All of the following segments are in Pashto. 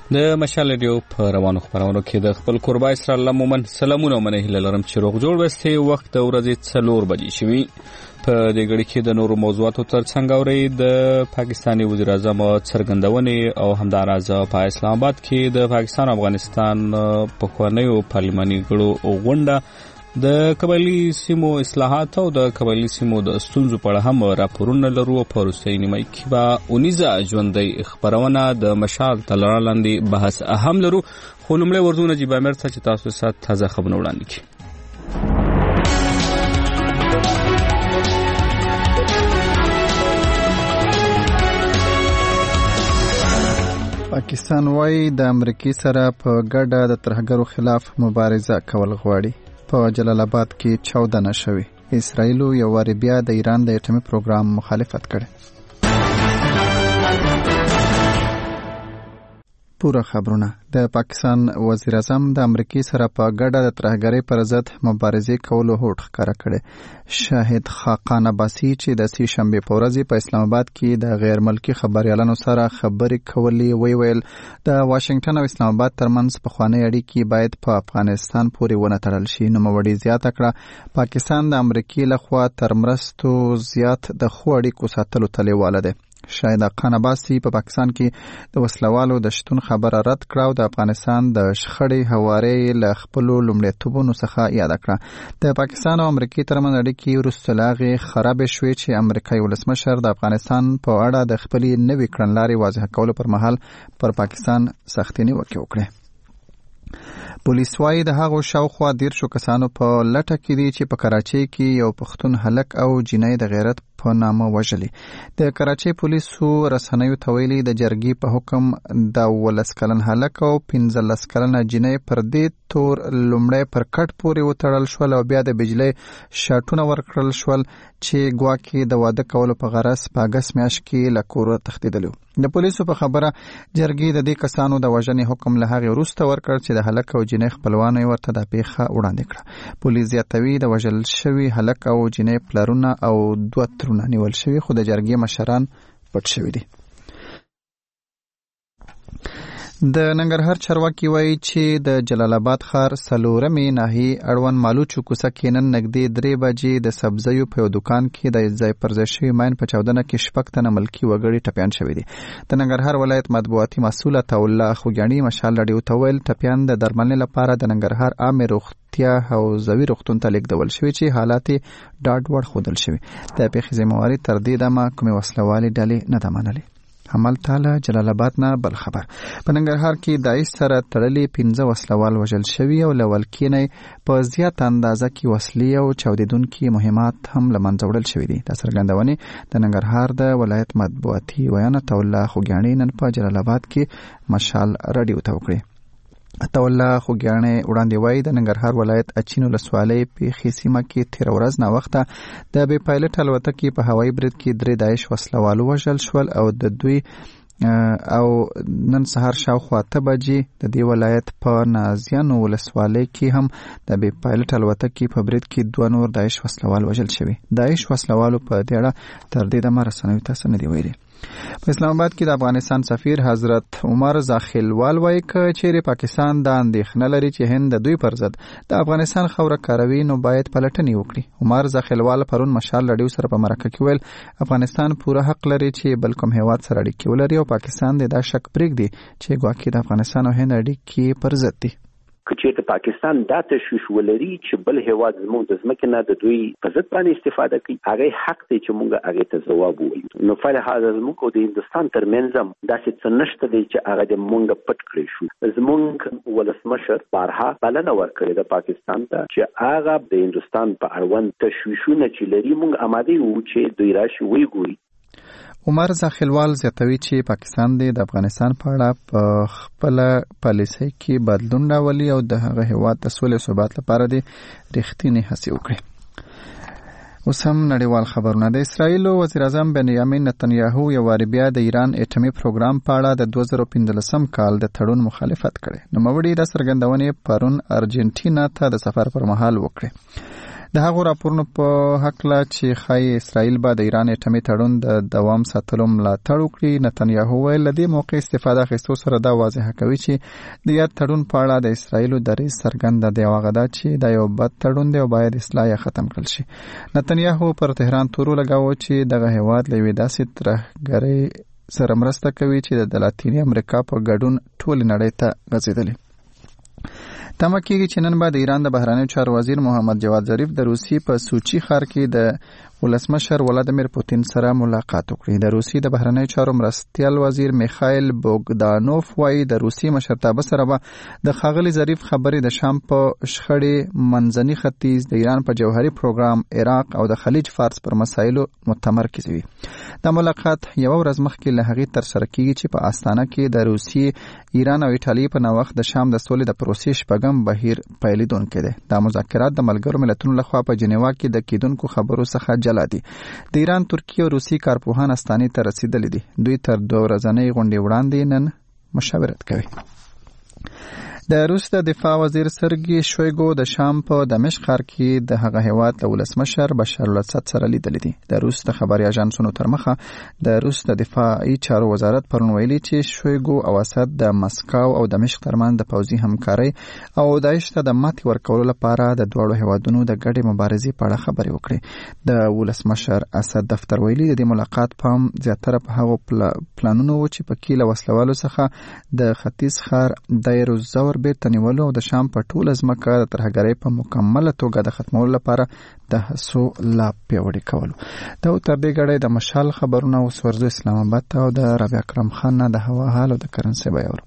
د مشال ریډیو په روانو خبرونو کې د خپل قربا اسرائیل مومن سلامونه منه هله لرم چې روغ جوړ وسته وخت د ورځې 4 بجې شوي په دې غړي کې د نورو موضوعاتو ترڅنګ اوري د پاکستاني وزیر اعظم څرګندونې او همداراز په اسلام آباد کې د پاکستان افغانستان په خوانیو پارلماني غړو غونډه د قبایلی سیمو اصلاحات او د قبایلی سیمو د ستونزو په اړه هم راپورونه لرو په روسي نیمه کې با اونیزه ژوندۍ خبرونه د مشال تلرالاندې بحث اهم لرو خو لمړی ورزونه جی بامر ته چې تاسو سره تازه خبرونه وړاندې کړي. پاکستان وايي د امریکای سره په ګډه د ترهګرو خلاف مبارزه کول غواړي. په جلال آباد کې 14 نشوي. اسرائیل یو واری بیا د ایران د اټومي پروګرام مخالفت کړي. پورا خبرونه. د پاکستان وزیر اعظم د امریکای سره په ګډه د ترهګرۍ پر ضد مبارزه کولو هوډ ښکاره کړي. شاهد خاقان عباسی چې د سې شنبه په ورځ په اسلام آباد کې د غیر ملکی خبريالانو سره خبرې کولې ویل د واشنگټن او اسلام آباد ترمنځ په خوانی اړیکې باید په افغانستان پورې ونه تړل شي. نو موړي زیاته کړه پاکستان د امریکای لخوا تر مرستو زیات د خو اړیکو ساتلو تلیواله ده. شاهد خان عباسی په پاکستان کې د وسلوالو د شتون خبره رد کړه او د افغانستان د شخړې هواري له خپل لومړیتوبونو څخه یاد کړه. د پاکستان او امریکای ترمنځ اړیکې وروسته لاغې خراب شوې چې امریکای ولسمشر د افغانستان په اړه د خپل نوې کړنلارې واضح کولو پر مهال پر پاکستان سختې نیوکې وکړې. پولیس وايي د هغو شاوخوا 10 کسانو په لټه کې دي چې په کراچۍ کې یو پښتون هلک او جنۍ د غیرت په نامه وژلي. د کراچۍ پولیسو رسنیو ته ویلي د جرګې په حکم د 19 کلن هلک او 15 کلن جنۍ پر دې تور لومړی پر کټ پورې وتړل شول او بیا د بجلی شاټونه ورکړل شول چې ګواکې د واده کولو په غرض په اګست میاشت کې له کوره تښتېدلو. د پولیسو په خبره جرګې د دې کسانو د وژنې حکم له هغې وروسته ورکړ چې د هلک او جنۍ خپلوانو یې ورته د پیښه وړاندې کړه. پولیس زیاتوي د وژل شوي هلک او جنۍ پلرونه او 2 ترونه نیول شوي خو د جرګې مشران پټ شوي دي. د ننګرهار چارواکي وایي چې د جلال آباد ښار څلورمې ناحیې اړوند مالوچو کوڅه کې نن نږدې 3 بجې د سبزیو په یو دکان کې د ځای پر ځای شوي ماین په چاودنه کې 6 تنه ملکي وګړي ټپیان شوي دي. د ننګرهار ولایت مطبوعاتي مسؤل عطاالله خوګیاڼي مشال راډیو ته ویل ټپیان د درملنې لپاره د ننګرهار عامه روغتیا حوزوي روغتون ته لیږدول شوي چې حالات ډاډ وړ ښودل شوي. د پیښې ذمہواري تر دې دمه کومې وسلوالې ډلې نه ده منلې. حمل تعالی جلال آباد نه بل خبر. په ننګرهار کې داعش سره تړلې 15 وسلوال وژل شوي او لول کېنې په زیات اندازه کې وسلې او چاودیدونکي مهمات هم لمنځه وړل شوي دي. د څرګندونې د ننګرهار د ولایت مطبوعاتي ویان عطاالله خوګیاڼي نن په جلال آباد کې مشال راډیو ته وکړي. عطاالله خوګیاڼي وړاندې وایي د ننګرهار ولایت اچین ولسوالۍ پیښې سیمه کې تیر ورځ نه وخته د بې پایلټ الوتکې په هوایي برید کې 3 داعش وسلوالو وژل شول او د دوی او نن سهار شاوخوا 8 بجې د دې ولایت په نازیانو ولسوالۍ کې هم د بې پایلټ الوتکې په برید کې 2 نور داعش وسلوال وژل شوي. داعش وسلوالو په دې اړه تر دې دمه رسنیو ته څه نه دي ویلي. په اسلام آباد کې د افغانستان سفیر حضرت عمر زاخیلوال وایي چې چیرې پاکستان د اندېښنه لري چې هند د دوی پر ضد د افغانستان خوره کاروي نو باید پلټنې وکړي. عمر زاخیلوال پرون مشال راډیو سره په مرکه کې ویل افغانستان پوره حق لري چې بل کوم هیواد سره اړیکې ولري او پاکستان د دا شک پرېږدي چې ګواکې د افغانستان او هند اړیکې پر ضد دي. چې پاکستان دا تشویش ولري چې بل هیواد زموږ د ځمکې نه د دوی په ضد باندې استفاده کوي هغه حق دی چې موږ هغه ته ځواب ووایو. نو فلهذا زموږ او د هندستان ترمنځ داسې څه نشته دی چې هغه د موږ پټ کړی شو. زموږ ولسمشر بارها بلنه ورکړې ده پاکستان ته چې هغه د هندستان په اړوند تشویشونه چې لري موږ آماده یو چې دوی راشي وګوري. عمر زاخیلوال زیاتوي چې پاکستان د افغانستان په اړه په خپل پالیسۍ کې بدلون راولي او د هغه هیواد د سولې او ثبات لپاره د رښتینې هڅې وکړي. اوس هم نړیوال خبرونه. د اسرائیل وزیر اعظم بنیامین نتنیاهو یو واری بیا د ایران اټومي پروګرام په اړه د 2015 کال د تړون مخالفت کړي. نو موړي د څرګندونې پرون ارجنټینا ته د سفر پر مهال وکړي. د هغو راپورونو په هکله چې ښایي اسرائیل به د ایران اټومي تړون د دوام ساتلو ملاتړ وکړي. نتنیاهو ویل له دې موقع استفاده اخیستو سره دا واضحه کوي چې د یاد تړون په اړه د اسرائیلو دریځ څرګنده دی او هغه دا چې دا یو بد تړون دی او باید اصلاح یې ختم کړل شي. نتنیاهو پر تهران تورو لګاوه چې دغه هیواد له یوې داسې ترهګرۍ سره مرسته کوي چې د لاتینی امریکا په ګډون ټول نړۍ ته غځېدلې. تمه کېږي چې نن به د ایران د بهرنیو چارو وزیر محمد جواد ظریف د روسیې په سوچي ښار کې د ولسمشر ولادیمیر پوتین سره ملاقات وکړي. د روسیې د بهرنیو چارو مرستیال وزیر میخایل بوګدانوف وايي د روسیې مشرتابه سره به د ښاغلي ظریف خبرې د شام په شخړې، منځني ختیځ، د ایران په جوهري پروګرام، عراق او د خلیج فارس پر مسایلو متمرکز وي. دا ملاقات یو ورځ مخکې له هغې ترسره کیږي چې په استانه کې د روسیې، ایران او ایټالیې په نوښت د شام د سولې د پروسې شپږم بهیر پیلېدونکی دی. دا مذاکرات د ملګرو ملتونو لخوا په جنیوا کې د کېدونکو خبرو څخه جلا دي. د ایران، ترکیه او روسي کارپوهان استانې ته رسیدلي دي. دوی تر 2 ورځنۍ غونډې وړاندې نن مشاورت کوي. د روس د دفاع وزیر سرګي شویګو د شام په دمشق ښار کې د هغه هیواد له ولسمشر بشار الاسد سره لیدلي دي. د روس د خبري اژانسونو تر مخه د روس د دفاعي چارو وزارت پرون ویلي چې شویګو او اسد د مسکو او دمشق ترمنځ د پوځي همکارۍ او داعش ته د ماتې ورکولو لپاره د دوړو هیوادونو د ګډې مبارزې په اړه خبرې وکړي. د ولسمشر اسد دفتر ویلي د ملاقات پام زیاتره په هغو پلانونو و چې په کې له وسلوالو څخه د ختیځ ښار دیر الزور بیرته نیولو او د شام په ټوله ځمکه د ترهګرۍ په مکمله توګه د ختمولو لپاره د هڅو لا پیاوړي کولو. دا تر دې ګړۍ د مشال خبرونه اوس ورځو اسلام آباد ته او د ربیع اکرم خان نه د هوا حال او د کرنسي بیاورو.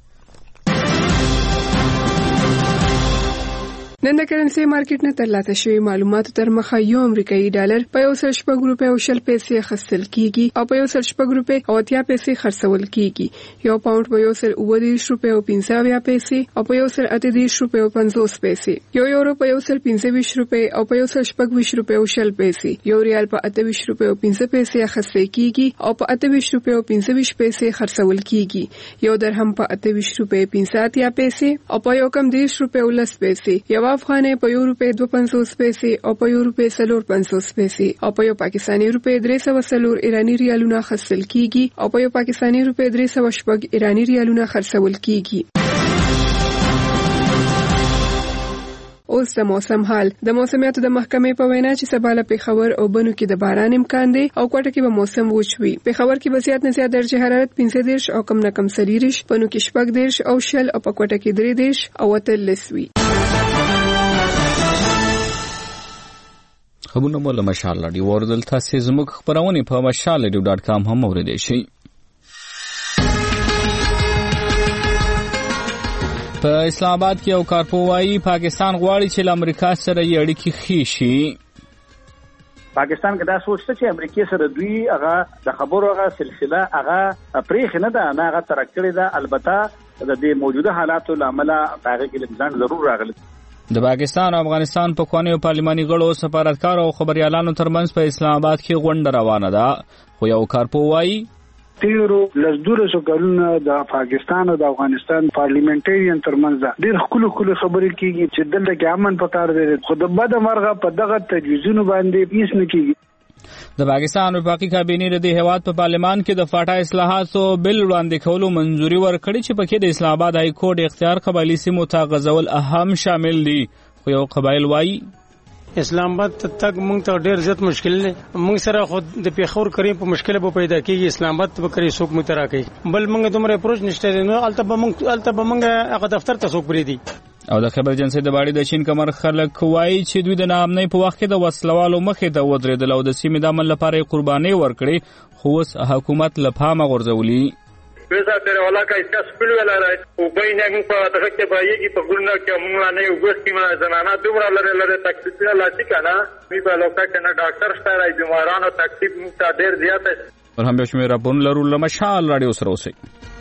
نن د کرنسي مارکیټ نه ترلاسه شوی معلوماتو تر مخه یو امریکایي ډالر په 1.6 روپۍ او 0 پیسې اخیستل کیږي او په 1.6 روپۍ او 80 پیسې خرڅول کیږي. یو پاوند په 1.29 روپۍ او 50 پیسې او په 1.38 روپۍ او 50 پیسې. یو یورو په 1.25 روپۍ او په 1.26 روپۍ او 0 پیسې. یو ریال په 28 روپۍ او 50 پیسې اخیستل کیږي او په 28 روپۍ او 25 پیسې خرڅول کیږي. یو درهم په 28 روپۍ 50 پیسې او په یو کم 10 روپۍ او 10 پیسې. یو افغانۍ په 1 روپۍ 2.50 پیسې او په 1 روپۍ 4.50 پیسې او په یو پاکستاني روپۍ 304 ایرانی ریالونه خرڅل کیږي او په یو پاکستاني روپۍ 304 ایرانی ریالونه خرڅول کیږي. اوس د موسم حال. د موسمیاتو د محکمې په وینا چې سبا له پېښور او بنو کې د باران امکان دی او کوټه کې به موسم وچ وي. پېښور کې به زیات نه زیات درجه حرارت 15 او کم نه کم 30، بنو کې 14 او 0 او په کوټه کې 3 او 13 وي. خبرونه مو له مشال رادیو اوریدل. تاسو زموږ خبرونه په mashalradio.com هم اوریدئ شئ. په اسلام آباد کې یو کارپوهي پاکستان غواړي چې له امریکا سره یې اړیکې ښې شي. پاکستان کې دا سوچته چې امریکا سره دوی هغه د خبرو هغه سلسله هغه پریخ نه ده، نه هغه ترکړې ده. البته د دې موجوده حالاتو لامل هغه کې لږ ضرور راغلی. د پاکستان او افغانستان په پخوانیو پارلماني غړو، سفارتکارو او خبريالانو ترمنځ په اسلام آباد کې غونډه روانه ده. خو یو کارپوه وايي تیرو لزدورسو کلونه د پاکستان او د افغانستان پارلیمنټریان ترمنځ ډېر خلک خبرې کیږي چې دلته کې امن پکار دی، خو د بد مرغه په دغه تجویزونو باندې هیڅ نه کیږي. د پاکستان وفاقي کابینې د دې هیواد په پارلمان کې د فاټا اصلاحاتو بل وړاندې کولو منځوري ورکړي چې پکې د اسلام آباد های کورټ اختیار قبایلی سیمو ته غځول اهم شامل دي. خو یو قبایل وایي اسلام آباد تک مونږ ته ډېر زیات مشکل دی. مونږ سره خود د پیښور کریم په مشکل به پیدا کیږي، اسلام آباد ته کری څوک مو ترا کوي، بل مونږ دومره اپروچ نشته نو الته مونږ هغه دفتر ته څوک بری دي. او د خبر ایجنسی د باړې د چین کمر خلک وایي چې دوی د ناامنۍ په وخت کې د وسلوالو مخې ته ودرېدل او د سیمې د امن لپاره قربانۍ ورکړې، خو اوس حکومت له پامه غورځولي. ویسا تیرے والا کا اس کا سپیل والا رہا ہے اوپر ہی نہیں پا تک کے بھائی کی پکڑنا کیا منگلا نہیں اوپر کی میں زنانا دومرا لڑے تکلیف لاتی کا نا می په لوکا کنه ډاکټر ستاره بیمارانو تکلیف متا ډیر زیات ہے. پر هم شمیر راپون لرو لمشال رادیو سره اوسئ.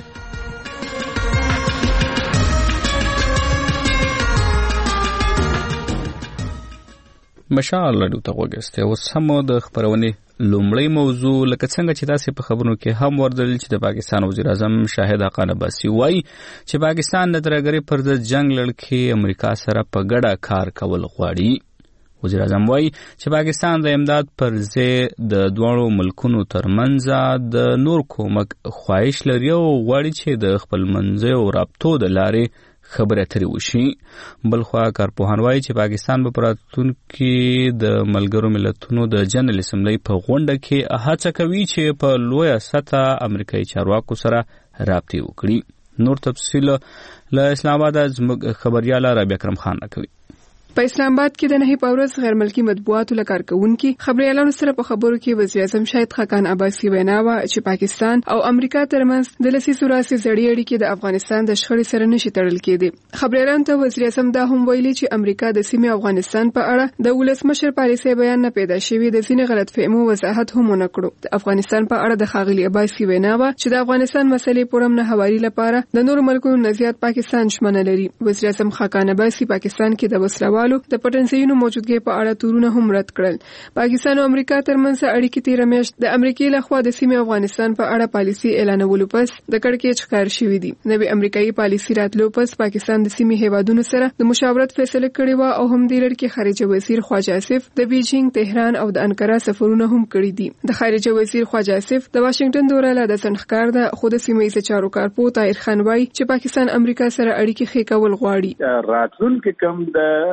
مشال رادیو ته وګورئ. اوس هم د خبرونه لومړی موضوع لکه څنګه چې تاسو په خبرونو کې هم وردل چې د پاکستان وزیر اعظم شاهد حقان عباسي وایي چې پاکستان د ترهګرۍ پر ضد جنگ لړ کې امریکا سره په ګډه کار کول غواړي. وزیر اعظم وایي چې پاکستان د امداد پر ځای د دواړو ملکونو ترمنځ د نور کومک خواهش لري او غواړي چې د خپلمنځیو رابطو د لارې خبرې اترې وشي. بلخوا کارپوهان وایي چې پاکستان به په راتلونکي د ملګرو ملتونو د جنرال اسمبلی په غونډه کې هڅه کوي چې په لویه سطحه امریکایي چارواکو سره رابطې وکړي. نور تفصیل له اسلام آباد زموږ خبريال رابعه اکرم خان راکوي. په اسلام آباد کې د نهي پاورز غیر ملکی مطبوعاتو لکارکونکو خبريالانو سره په خبرو کې وزیر اعظم شاهد خاقان عباسي وینا و چې پاکستان او امریکا ترمنځ د لسی سوراسي زړې اړیکې د افغانستان د شخړې سره نشي تړل کېدي. خبريالانو ته وزیر اعظم دا هم ویلي چې امریکا د سیمې افغانستان په اړه د ولسمشر پالیسي بیان نه پیدا شوی د ځینې غلط فهمو وضاحت هم ونکړو. د افغانستان په اړه د خاغلی عباسي وینا و چې د افغانستان مسلې پورم نه حوالی لپاره د نور ملکونو نه زیات پاکستان شمنه لري. وزیر اعظم خاقان عباسي پاکستان کې د وسلوالو د پټنځي موجودګي په اړه تورونه هم رد کړل. پاکستان او امریکا ترمنځ اړیکې تیر میاشت د امریکای لخوا د سیمې افغانستان په اړه پالیسي اعلانولو پس د کړکېچ ښکار شوې دي. نوې امریکایي پالیسي راتلو پس پاکستان د سیمې هیوادونو سره د مشاورت فیصله کړې و او هم د لړ کې خارجه وزیر خواجه آصف د بیجینګ، تهران او د انقره سفرونه هم کړی دي. د خارجه وزیر خواجه آصف د واشنگټن دوره له د سنخکار د خود سیمې چارو کارپو طاهر خان وایي چې پاکستان امریکا سره اړیکې ښه کول غواړي. راتلونکي کم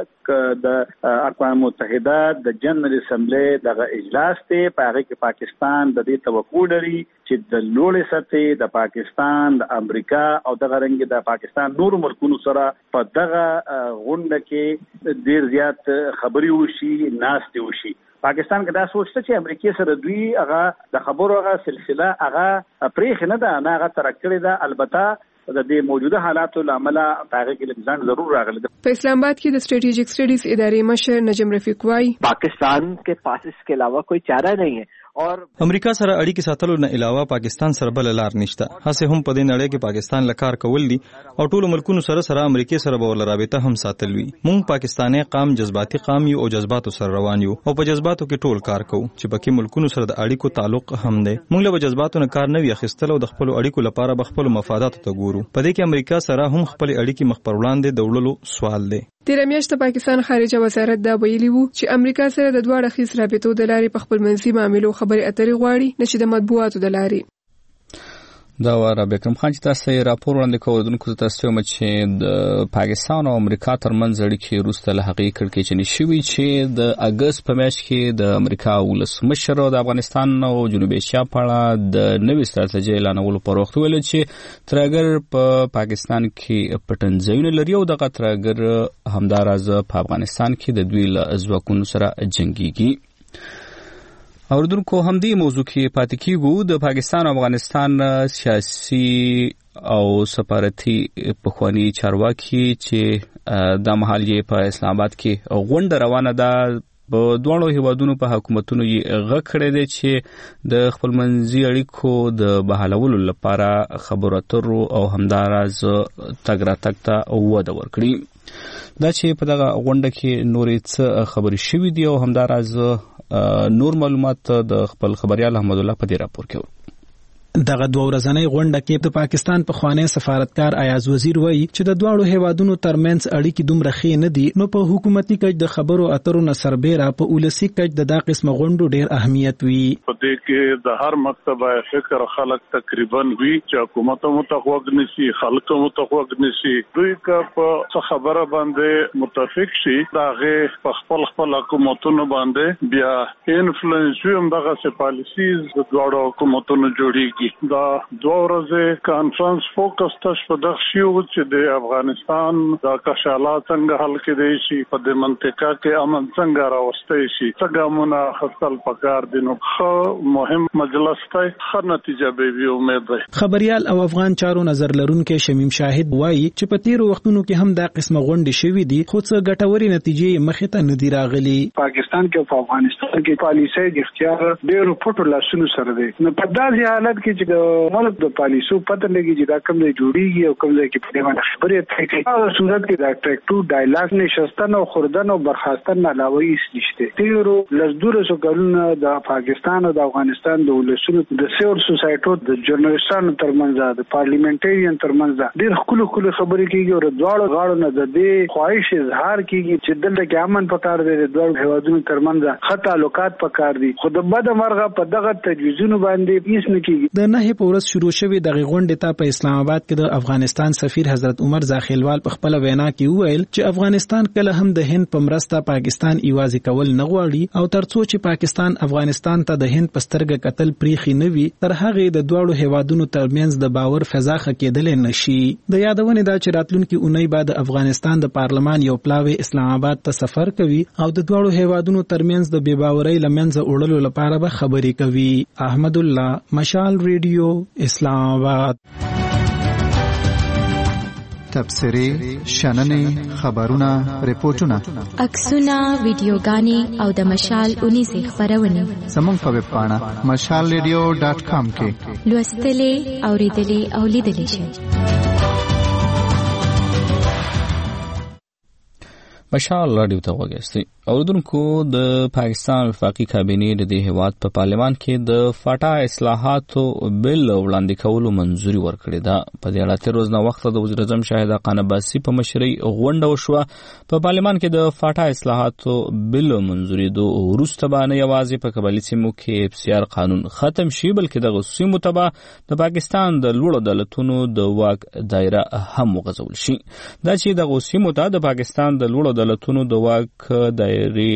د اقوام متحده د جنرال اسمبلی دغه اجلاس ته پاره کې پاکستان د دې توقع لري چې د لوړې سطحې د پاکستان د امریکا او دغه رنګ د پاکستان نور ملکونو سره په دغه غونډه کې ډیر زیات خبري وشي، ناستې وشي. پاکستان کې دا سوچ چې امریکای سره دوی هغه د خبرو هغه سلسله هغه پرېخ نه ده، نه هغه ترکړې ده. البته د دې موجوده حالاتو لامل هغه کې لږ ضرور راغلی. په اسلام آباد کې د سټریټیجک سټډیز ادارې مشر نجم رفیق وايي पाकिस्तान के पास इसके अलावा कोई चारा नहीं है और امریکا سره اړیکې ساتلو نه علاوه پاکستان سره بل لار نشته. هڅه هم په دې نړۍ کې پاکستان لکار کول دي او ټول ملکونو سره امریکا سره به ول رابطه هم ساتل وي. مونږ پاکستاني قام جذباتي قام یو او جذباتو سره روان یو او په جذباتو کې ټول کار کوو چې پکې ملکونو سره د اړیکو تعلق هم دی. مونږ له جذباتو نه کار نه وي اخیستل او د خپل اړیکو لپاره به خپل مفادات ته ګورو. په دې کې امریکا سره هم خپل اړیکې مخ پر وړاندې د وړلو سوال دی. تیر میاشت پاکستان خارجه وزارت دا ویلي وو چې امریکا سره د دوه اړخیز رابطو د لارې په خپل منځي معاملو خبرې اترې غواړي، نشي د مطبوعاتو د لارې. دا رابعه اکرم خان چې تاسو یې راپور وړاندې کوونکو ته تاسو چې د پاکستان او امریکا ترمنځ اړیکې وروسته له هغې کړکېچنې شوې چې د اګست په میاشت کې د امریکا ولسمشر د افغانستان او جنوبي اسیا په اړه د نوې ستراتیژۍ اعلانولو پر وخت ویل چې ترهګر په پاکستان کې پټنځایونه لري او دغه ترهګر همداراز په افغانستان کې د دوی له ځواکونو سره جنګيږي. اوردونکو همدې موضوع کې پاتې کیږو. د پاکستان او افغانستان سیاسي او سفارتي پخوانی چارواکي چې د مهال یې په اسلام آباد کې غونډه روانه ده، په دوه هیوادونو په حکومتونو یې غږ کړی دی چې د خپلمنځي اړیکو د بحالولو لپاره خبرو اترو او همداراز تګ راتګ ته وده ورکړي. دا چې په دغه غونډه کې نورې څه خبرې شوې دي او همداراز نور معلومات د خپل خبريال احمد الله په دې راپور کې. دغه دوه ورځنۍ غونډه کې د پاکستان پخوانی سفارتکار ایاز وزیر وایي چې د دواړو هیوادونو ترمنځ اړیکې دومره ښې نه دي، نو په حکومتي کچ د خبرو اترو نه سربېره په ولسي کچ د دا قسمه غونډو ډېر اهمیت وي. په دې کې د هر مکتبه فکر خلک تقریبا وی چې حکومت متخوګ نشي، خلک متخوګ نشي. دوی که په خبره باندې متفق شي داغه په خپل حکومتونو باندې بیا انفلوئنس هم دغه پالیسیز د دواړو حکومتونو جوړیږي. دا دوه ورځې کانفرنس فوکس تش په دغه شیو چې د افغانستان د کشالات څنګه حل کېدای شي، په دې منطقه کې امن څنګه راوستي شي، څنګه مناخصل پکار دي. نو مهم مجلس ته ښه نتیجه به وي امید ده. خبريال او افغان چارو نظر لرونکو شمیم شاهد وایي چې په تیرو وختونو کې هم دا قسمه غونډې شوې دي خو څه ګټوري نتیجې مخې ته نه دي راغلي. پاکستان کې او افغانستان کې پالیسي د اختیار ډېر پټو لاسونو سره دي. نو په داسې حالت کې چې د ملک د پالیسو پته لګي چې دا کوم ځای جوړیږي او کوم ځای کې په دې باندې خبرې کوي. په صورت کې دا ټریکټو ډایلاګ نشستن او خوردن او برخاستن نه علاوه هیڅ نشته. تیرو لزدورو کلونه د پاکستان او د افغانستان د ولسونو د سیول سوسایټو د جرنالستانو ترمنځ د پارلیمنټریان ترمنځ ډېر خلک خبرې کیږي او دواړو غاړو نه د دې خواهش اظهار کیږي چې دلته کې امن پکار دی، د دوه هیوادونو ترمنځ ښه تعلقات پکار دي. خو د بد مرغه په دغه تجویزونو باندې هیڅ نه کیږي. د نه په ورځ شروع شوې د غونډې ته په اسلام آباد کې د افغانستان سفیر حضرت عمر زاخیلوال په خپل وینا کې وویل چې افغانستان کله هم د هند په مرسته پاکستان ایوازي کول نه غواړي او ترڅو چې پاکستان افغانستان ته د هند په سترګه قتل پریخي نه وي تر هغه د دوه هیوادونو ترمنځ د باور فضا خکېدل نشي. د یادونه دا چې راتلونکي اونۍ بعد افغانستان د پارلمان یو پلاوی اسلام آباد ته سفر کوي او د دوه هیوادونو ترمنځ د بیباورۍ لمنځه وړلو لپاره به خبرې کوي. احمد الله، مشال ریډیو، اسلام آباد. تبصرې، شننې، خبرونه، ریپورتونه، عکسونه، ویډیوګانې او د مشال اونیزې خبرونه زموږ په ویب پاڼه mashalradio.com کې لوستلې، اوریدلې او لیدلې شئ. مشال راډیو ته وګورئ. اوردونکو د پاکستان وفاقي کابینه د دې هیواد په پارلمان کې د فاټا اصلاحاتو بل وړاندې کولو منځوري ورکړې ده. په دې اړه تر اوسه وخت د وزیر اعظم شاهد خان عباسي په مشرۍ غونډه وشوه. په پارلمان کې د فاټا اصلاحاتو بل منځوري دوه وروسته باندې یوازې په قبایلي سیمو کې FCR قانون ختم شي بلکې د سیمو تبع د پاکستان د لوړو عدالتونو د واک دایره هم وغځول شي. دا چې د سیمو ته د پاکستان د لوړو عدالتونو د واک دایره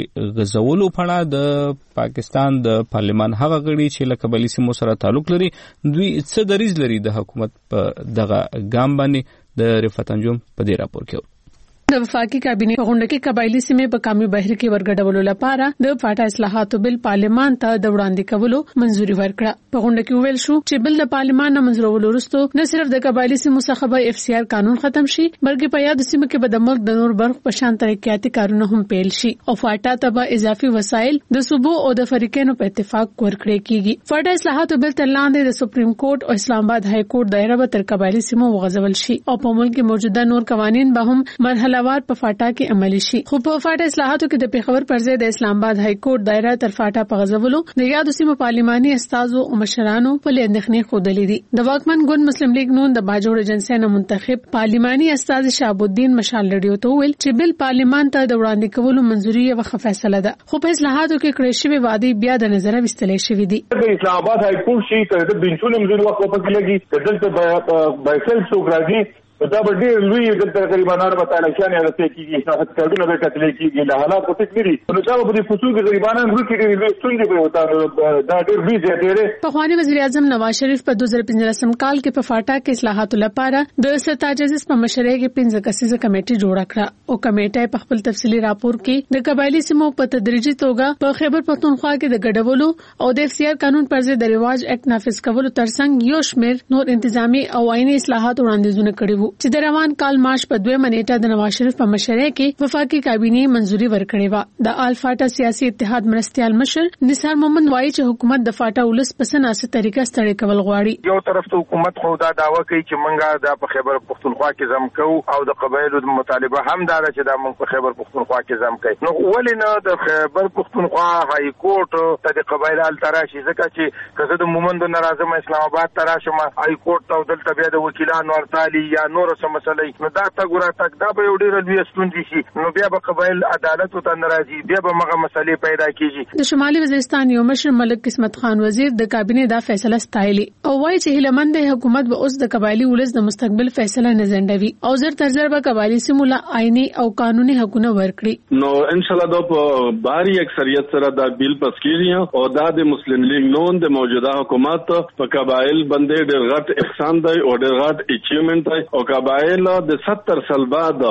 غزولو په اړه د پاکستان د پارلمان هغه غړي چې له قبایلي سیمو سره تعلق لري دوی څه دریځ لري د حکومت په دغه ګام باندې د رفعت انجم په دې راپور کې. د وفاقي کابینه په غونډه کې قبایلی سیمې په کامي بهر کې ورګډولو لپاره د فاټا اصلاحاتو بل پارلمان ته د وړاندې کولو منځوري ورکړه. په غونډه کې ویل شو چې بل د پارلمان نه منځورولو وروسته نه صرف د قبایلی سیمو څخه به FCR قانون ختم شي بلکې په یاد سیمه کې به د ملک د نور برخو په شان ترقیاتي کارونه هم پیل شي او فاټا ته به اضافي وسایل د صوبو او د فریقینو په اتفاق ورکړي کیږي. فاټا اصلاحاتو بل تر لاندې د سپریم کورټ او اسلام آباد های کورټ دایره به تر قبایلی سیمو وغځول شي او په ملک کې موجوده نور قوانین به هم مرحله وار په فاټا عملی شي. خو په فاټا اصلاحاتو کې د پیښور پر ځای د اسلام آباد های کورټ دایره تر فاټا په غځولو د یادو سیمو پارلماني استازو او مشرانو په اندېښنې خوده دي. د واکمن ګوند مسلم لیگ نون د باجوړ ایجنسی نه منتخب پارلماني استاد شهاب الدین مشال ریډیو ته ویل چې بل پارلمان ته د وړاندې کولو منځوري یو فیصله ده خو په اصلاحاتو کې کړې شوی وعده بیا د نظر وستلې شوې دي. د اسلام آباد های کورټ شي کړه د بنچونو منځوري وخت په کې لګي دلته بایسل سوګراجي دا به ډېر لوی دلته غریبانو په تعالی شان راځي کېږي چې کارونه به کتل کېږي له حالات په تکمیري نو دا به د فسوق غریبانو ورکې ډېر ستونزې به وتا دا ډېر وی زیاتره. په خواني وزیر اعظم نواز شریف په 2015 کال کې په فاټا کې اصلاحاتو لپاره د ستاجزس په مشرۍ کې 15 کسیزه کمیټه جوړه کړه او کمیټه په خپل تفصیلی راپور کې د قبایلی سیمو په تدریجي توګه په خیبر پختونخوا کې د ګډولو او د FCR قانون پر ضد د رواج اکټ نافذ کولو ترڅنګ یو شمېر نور انتظامی او آئینی اصلاحات وړاندیزونه کړي وو چې د روان کال مارچ په 2 منېټه د نواز شریف په مشرۍ کې وفاقي کابینه منځوري ورکړې و. د آل فاټا سیاسي اتحاد مرستيال مشر نثار محمد وایي چې حکومت د فاټا ولس په سناسه طریقه ستړي کول غواړي. یو طرف ته حکومت خو دا داوا کوي چې منګه د خیبر پختونخوا کې زم کوو او د قبایلو د مطالبه هم دا چې د موږ په خیبر پختونخوا کې زم کوي. نو ولې نه د خیبر پختونخوا های کورټ ته د قبایل ال تراشي ځکه چې کزه د مومند ناراضه اسلام آباد تراشم های کورټ ته دلته بیا د وکیلانو ورتالي یا نور څه مسلې نو دا تا ګورا تک دا به ډېر لوی ستونزې شي نو بیا به قبایل عدالت ته ناراضي بیا به مغه مسلې پیدا کیږي. د شمالي وزیرستان یو مشر ملک قسمت خان وزیر د کابینه دا فیصله ستایلی او وایي چې هلمند حکومت به اوس د قبایلی ولس د مستقبل فیصله نه ځنډوي او زر تر زر به قبایلی سیمو له آئینی او قانوني حقونه ورکړي. نو ان شاء الله د بهاري اکثریت سره دا بیل پس کیږي او دا د مسلم لیگ نون د موجوده حکومت په قبایل باندې ډېر غټ احسان دی او ډېر غټ اچیومنت دی او قبایل د 70 سال بعد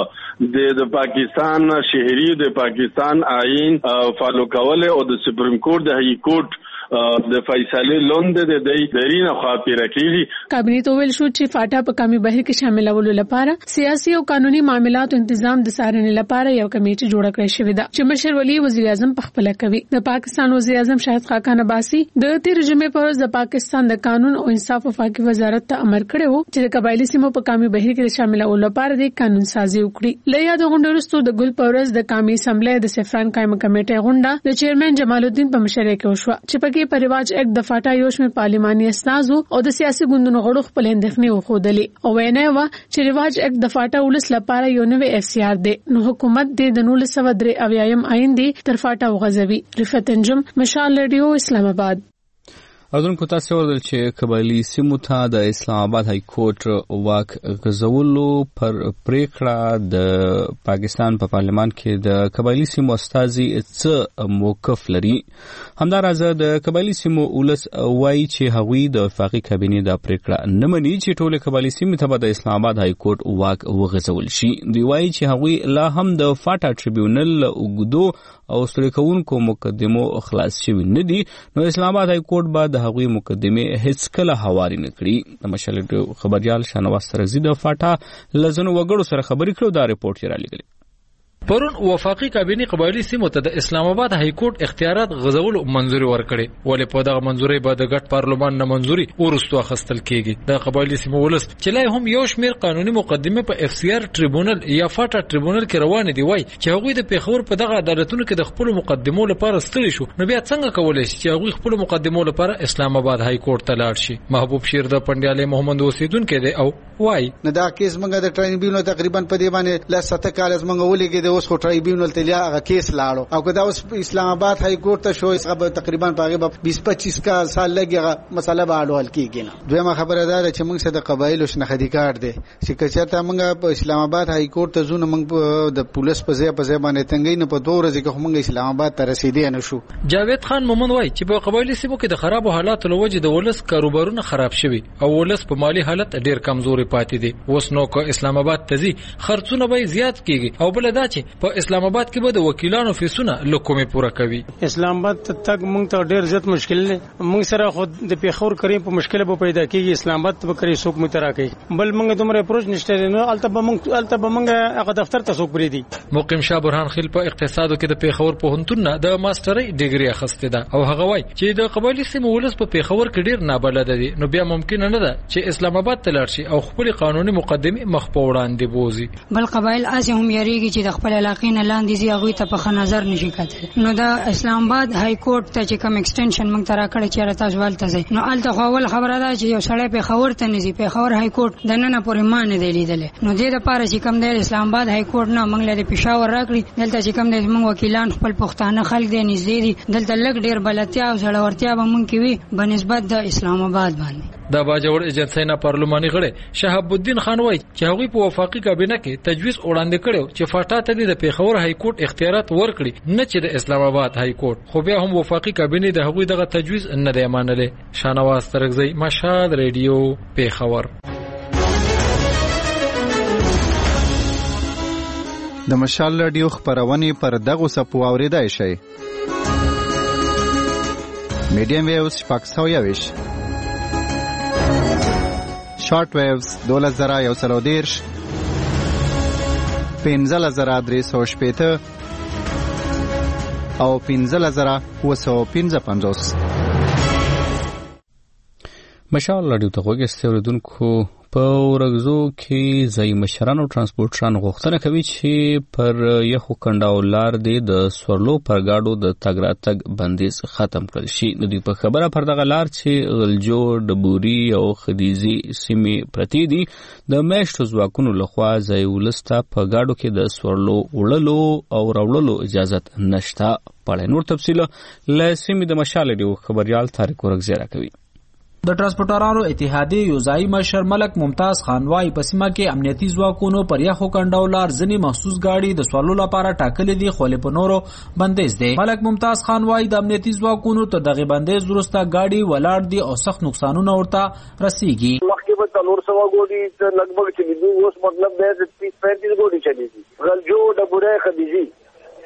د پاکستان شهري د پاکستان آئین فالو کوله او د سپریم کورټ د هاي کورټ د فیصله لوند د درینه خاطر کیږي. کابینه ته ویل شو چې فاټا په قومي بهیر کې شاملولو لپاره سیاسي او قانوني معاملاتو تنظیم د څارنې لپاره یو کمیټه جوړه کړې شوې ده چې مشر ولی وزیر اعظم په خپل کوي. د پاکستان وزیر اعظم شاهد خاقان عباسي د 13 جمعې په ورځ د پاکستان د قانون او انصاف وفاقي وزارت ته امر کړی و چې د قبایلی سیمو په قومي بهیر کې شاملولو لپاره د قانون سازي وکړي. له یاد غونډې وروسته د ګل په ورځ د قومي اسمبلی د سفران قائم کمیټې غونډه د چیرمن جمال الدین په مشرۍ کې وشوه چې پکې په رواج اک د فاټا یو شمېر پارلماني استازو او د سیاسي ګوندونو غړو خپل اندېښنې وښودلې او وینا و چې رواج اک د فاټا ولس لپاره یو نوې اف سی آر دی نو حکومت د 1993 آئین دی تر فاټا وغځوي. رفعت انجم، مشال رادیو، اسلام آباد. اردوونکو تاسو ورته چې قبایلی سیمو ته د اسلام آباد های کورټ واک غځولو پر پریکړه د پاکستان په پارلمان کې د قبایلی سیمو استازي څه موقف لري. همداراز د قبایلی سیمو ولس وایي چې هغوی د وفاقي کابینې د پریکړه نه مني چې ټول قبایلی سیمو ته د اسلام آباد های کورټ واک وغځول شي. دوی وایي چې هغوی لا هم د فاټا ټریبیونل اوګدو او ستړي کوونکو مقدمو خلاص شوي نه دي، نو اسلام آباد های کورټ به د هغوی مقدمه هیڅ کله هواري نه کړي. د مشال خبريال شانواز ترزی د فاټا لزنو وګړو سره خبرې کړو. دا ریپورت یې را لګلی. پرون وفاقي کابینه قبایلی سیمو ته د اسلام آباد های کورټ اختیارات غځولو منځوري ورکړي، ولې په دغه منځوري به د ګډ پارلمان نه منځوري ورستو اخستل کیږي. د قبایلی سیمو ولس چې لای هم یو شمیر قانوني مقدمه په اف سی آر ټریبونل یا فاټا ټریبونل کې روان دي، وای چې هغوی د پیښور په دغه عدالتونو کې د خپل مقدمو لپاره ستړي شو، نو بیا څنګه کولای شي چې هغوی خپل مقدمو لپاره اسلام آباد های کورټ ته لاړ شي. محبوب شیر د پنډیاله محمد اوسیدونکو دی او وای نه دا کیس موږ د ټرایبیونل تقریبا په دی باندې ل 7 کال از موږ ولګي د اوس خو ټرایبیونل تلیا هغه کیس لاړو او کدا اوس اسلام آباد های کورټ ته شو هغه تقریبا پاغه 20-25 سال لګي مسله به حل کیږي نه. دویمه خبره ده چې موږ سره د قبایل شناختی کارت دی چې کچته موږ په اسلام آباد های کورټ ته ځو موږ د پولیس په ځای باندې تنګي نه په 2 ورځې کې موږ اسلام آباد ته رسیدې نه شو. جاوید خان مومن وای چې په قبایلی سیمو کې د خراب حالاتو لوجه د ولس کاروبارونه خراب شوي او ولس په مالی حالت ډیر کمزوري پاتې دي. اوس نو کو اسلام آباد ته ځي خرڅونه به زیات کیږي او بل دا چې په اسلام آباد کې به د وکیلانو فیسونه لکومه پوره کوي. اسلام آباد تک مونږ ته ډیر زیات مشکل نه، مونږ سره خود د پیښور کریم په مشکل به پیدا کیږي. اسلام آباد به کری څوک مترا کوي، بل مونږ دومره اپروچ نشته نو الته به مونږ هغه دفتر ته څوک بریدي. مقیم شاه برهان خیل په اقتصادو کې د پیښور پوهنتون نه د ماسترۍ ډیګري اخیسته ده او هغه وای چې د قبایلی سیمو ولس په پیښور کې ډیر نابلد دي، نو بیا ممکن نه ده چې اسلام آباد ته لاړ شي او خپل قانوني مقدمه مخ په وړاندې بوزي. بل قبایل اسه هم یریږي چې د خپل علاقې نه لاندې زی هغه ته په نظر نشي کتل. نو د اسلام آباد های کورټ ته چې کوم ایکسټنشن موږ ترا کړی چې تاسو ولته ځي، نو الته اول خبره ده چې یو سړی په خبر ته نزي په خبر های کورټ د نن پورې مان دی لیدل. نو د دې لپاره چې کوم د اسلام آباد های کورټ نه موږ له پېښور راکړي، دلته چې کوم د موږ وکیلان خپل پښتانه خلک دي نږدې دي، دلته لګ ډیر بلتیا او زړورتیا به مونږ کې وي بنسبت د اسلام آباد باندې. د باجوړ ایجنسی نه پارلماني غړي شهاب الدین خان وای چې هغوی په وفاقي کابینه کې تجویز وړاندې کړو چې فاټا ته د پیښور های کورټ اختیارات ورکړي، نه چې د اسلام آباد های کورټ. خو بیا هم وفاقي کابینه د هغوی دغه تجویز نه دی منلې. شانواز ترغزی، مشهد رادیو، پیښور. د مشال رادیو خبرونه پر دغه سپو اوریدای شي. میډیم ویوز 521، شارټ ویوز 2110، 15350 او 15955. مشال رادیو ته وګورئ اوریدونکو. په ورغزو کې ځای مشرانو ترانسپورټران غوښتنه کوي چې پر یخو کنډاو لار د سورلو پر گاډو د تګ راتګ بندیز ختم کړل شي. د دې په خبره پر دغه لار چې غلجو، ډبوري او خدیزي سیمې پرتی دي د میشتو ځواکونو لخوا ځای ولسته په گاډو کې د سورلو وړلو او راوړلو اجازه نشته. په نور تفصیل له سیمې د مشال رادیو خبريال طارق ورغزی راکوي. د ټرانسپورټرانو اتحادیې یوځای مشر ملک ممتاز خان وايي په سیمه کې امنیتي ځواکونو پر یخو کنډاو لار ځینې مخصوص گاډي د سوالو لپاره ټاکلې دي، خو په نورو بندیز دی. ملک ممتاز خان وايي د امنیتي ځواکونو ته دغه بندیز وروسته گاډي ولاړ دي او سخت نقصانونه ورته رسیږي. مخکې به 400 ګوډي لګبګ چلیږي، اوس مطلب دی 30-35 ګوډي چلیږي. غلجو، ډبوري، خدیجي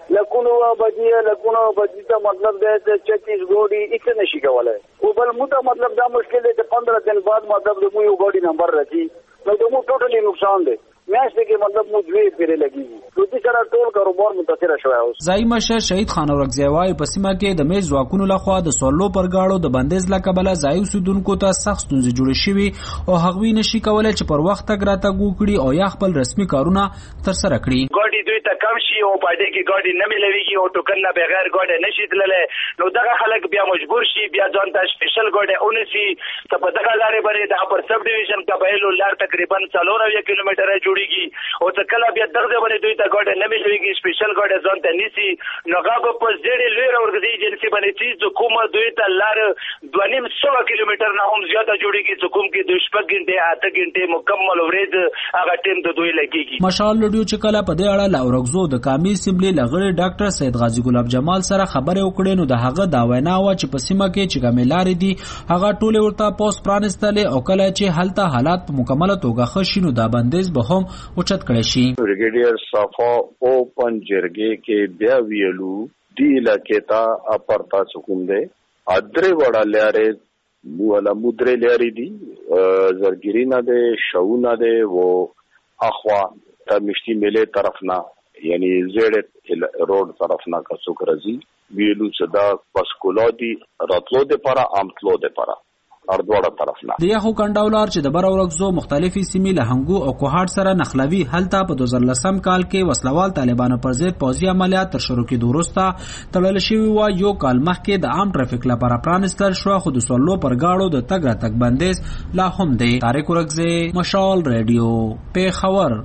لکونو بدی ته مطلب دی چې 36 ګوډي هیڅ نشي کولای او بل موته مطلب دا مشکل دی چې 15 دن بعد مطلب د مو یو ګوډي نمبر راځي نو د مو ټوټلی نقصان دی میاشتې کې مطلب مو دوی پیری لګیږي نو دې سره ټول کاروبار متاثر شوی اوس. ځایي مشر شهید خان اورکزی وايي په سیمه کې د میز ځواکونو لخوا د سولو پرګاړو د بندیز له کبله ځایي اوسیدونکو ته سخت ستونزې جوړې شوي او هغوی نشي کولای چې پر وخت تګ راتګ وکړي او یا خپل رسمي کارونه ترسره کړي. ګاډي دوی ته کم شي او پاتې کې ګاډي نه ملويږي او ټوکن نه بغیر ګاډي نشي تللی نو دغه خلک بیا مجبور شي بیا ځان ته سپیشل ګاډي اونسي ته په دغه لارې باندې د اپر سب ډیویژن قبایلو لار تقریبا 4 کیلومتره جوړیږي او څه کله بیا دغه باندې دوی ته ګاډي نه ملويږي سپیشل ګاډي ځان ته نيسي نو هغه په ډېرې لوی اورګزي ایجنسی باندې چې کومه دوی ته لار 2.5 کیلومتر نه هم زیاته جوړیږي چې کوم کې 2 غنټه 8 غنټه مکمل ورځ هغه ټیم د دوی لګيږي. مشال لډیو چې کله په دې اړه لاورغزو د قومي اسمبلی لغړی ډاکټر سید غازی ګلاب جمال سره خبرې وکړې نو د هغه دا وینا و چې په سیمه کې چې کومې لارې دي هغه ټوله ورته پوس پرانستلې او کله چې هلته حالات په مکمله توګه ښه شي نو دا بندیز به هم اوچت کړی شي. بریګیډیر صفا اوپن جرګې کې بیا ویلو دی علاقې ته اپرتا حکم دی ادرې وړه لارې مولا مدرې لارې دي زرګری نه ده شو نه ده و اخوا تا مشتی میله طرف نه یعنی زیړ روډ طرف نه کا څوک راځي ویلو صدا پسکولا دي راتلو ده پارا امتلو ده پارا اردوړه طرف نه د یخو کنډاولار چې د بر اورګزو مختلفي سیمې له هنګو او کوهاټ سره نخلوي هلته په 2010 کال کې وسلوال طالبانو پر ضد پوځي عملیات تر شروع کېدو وروسته تړل شوی و یو کال مخکې د عام ټرافیک لپاره پرانستل شو خو د سولو پر گاړو د تګ راتګ بندیز لا هم دی. طارق اورګزی مشال ریډیو پیښور.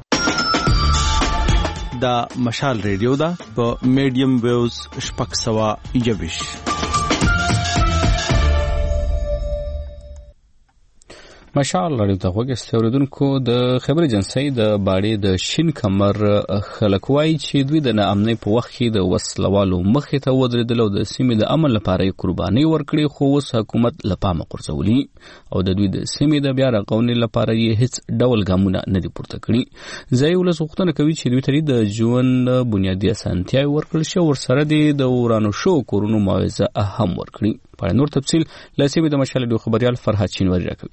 دا مشال ریډیو دا په میډیم ویوز 621. مشال لري ته وګستې اوریدونکو د خبر ایجنسی د باړې د شین کمر خلک وایي چې دوی د ناامنۍ په وخت کې د وسلوالو مخې ته ودرېدل او د سیمې د امن لپاره یې قرباني ورکړې خو اوس حکومت له پامه غورځولي او د دوی د سیمې د بیا رغونې لپاره یې هیڅ ډول ګامونه نه دي پورته کړي. ځایي ولس غوښتنه کوي چې دوی ته د ژوند بنیادي اسانتیاوې ورکړل شي او ورسره د ورانو شوو کورونو معاوضه هم ورکړي. په نور تفصیل له سیمې د مشال ډیو خبريال فرهاد چینواری راکوي.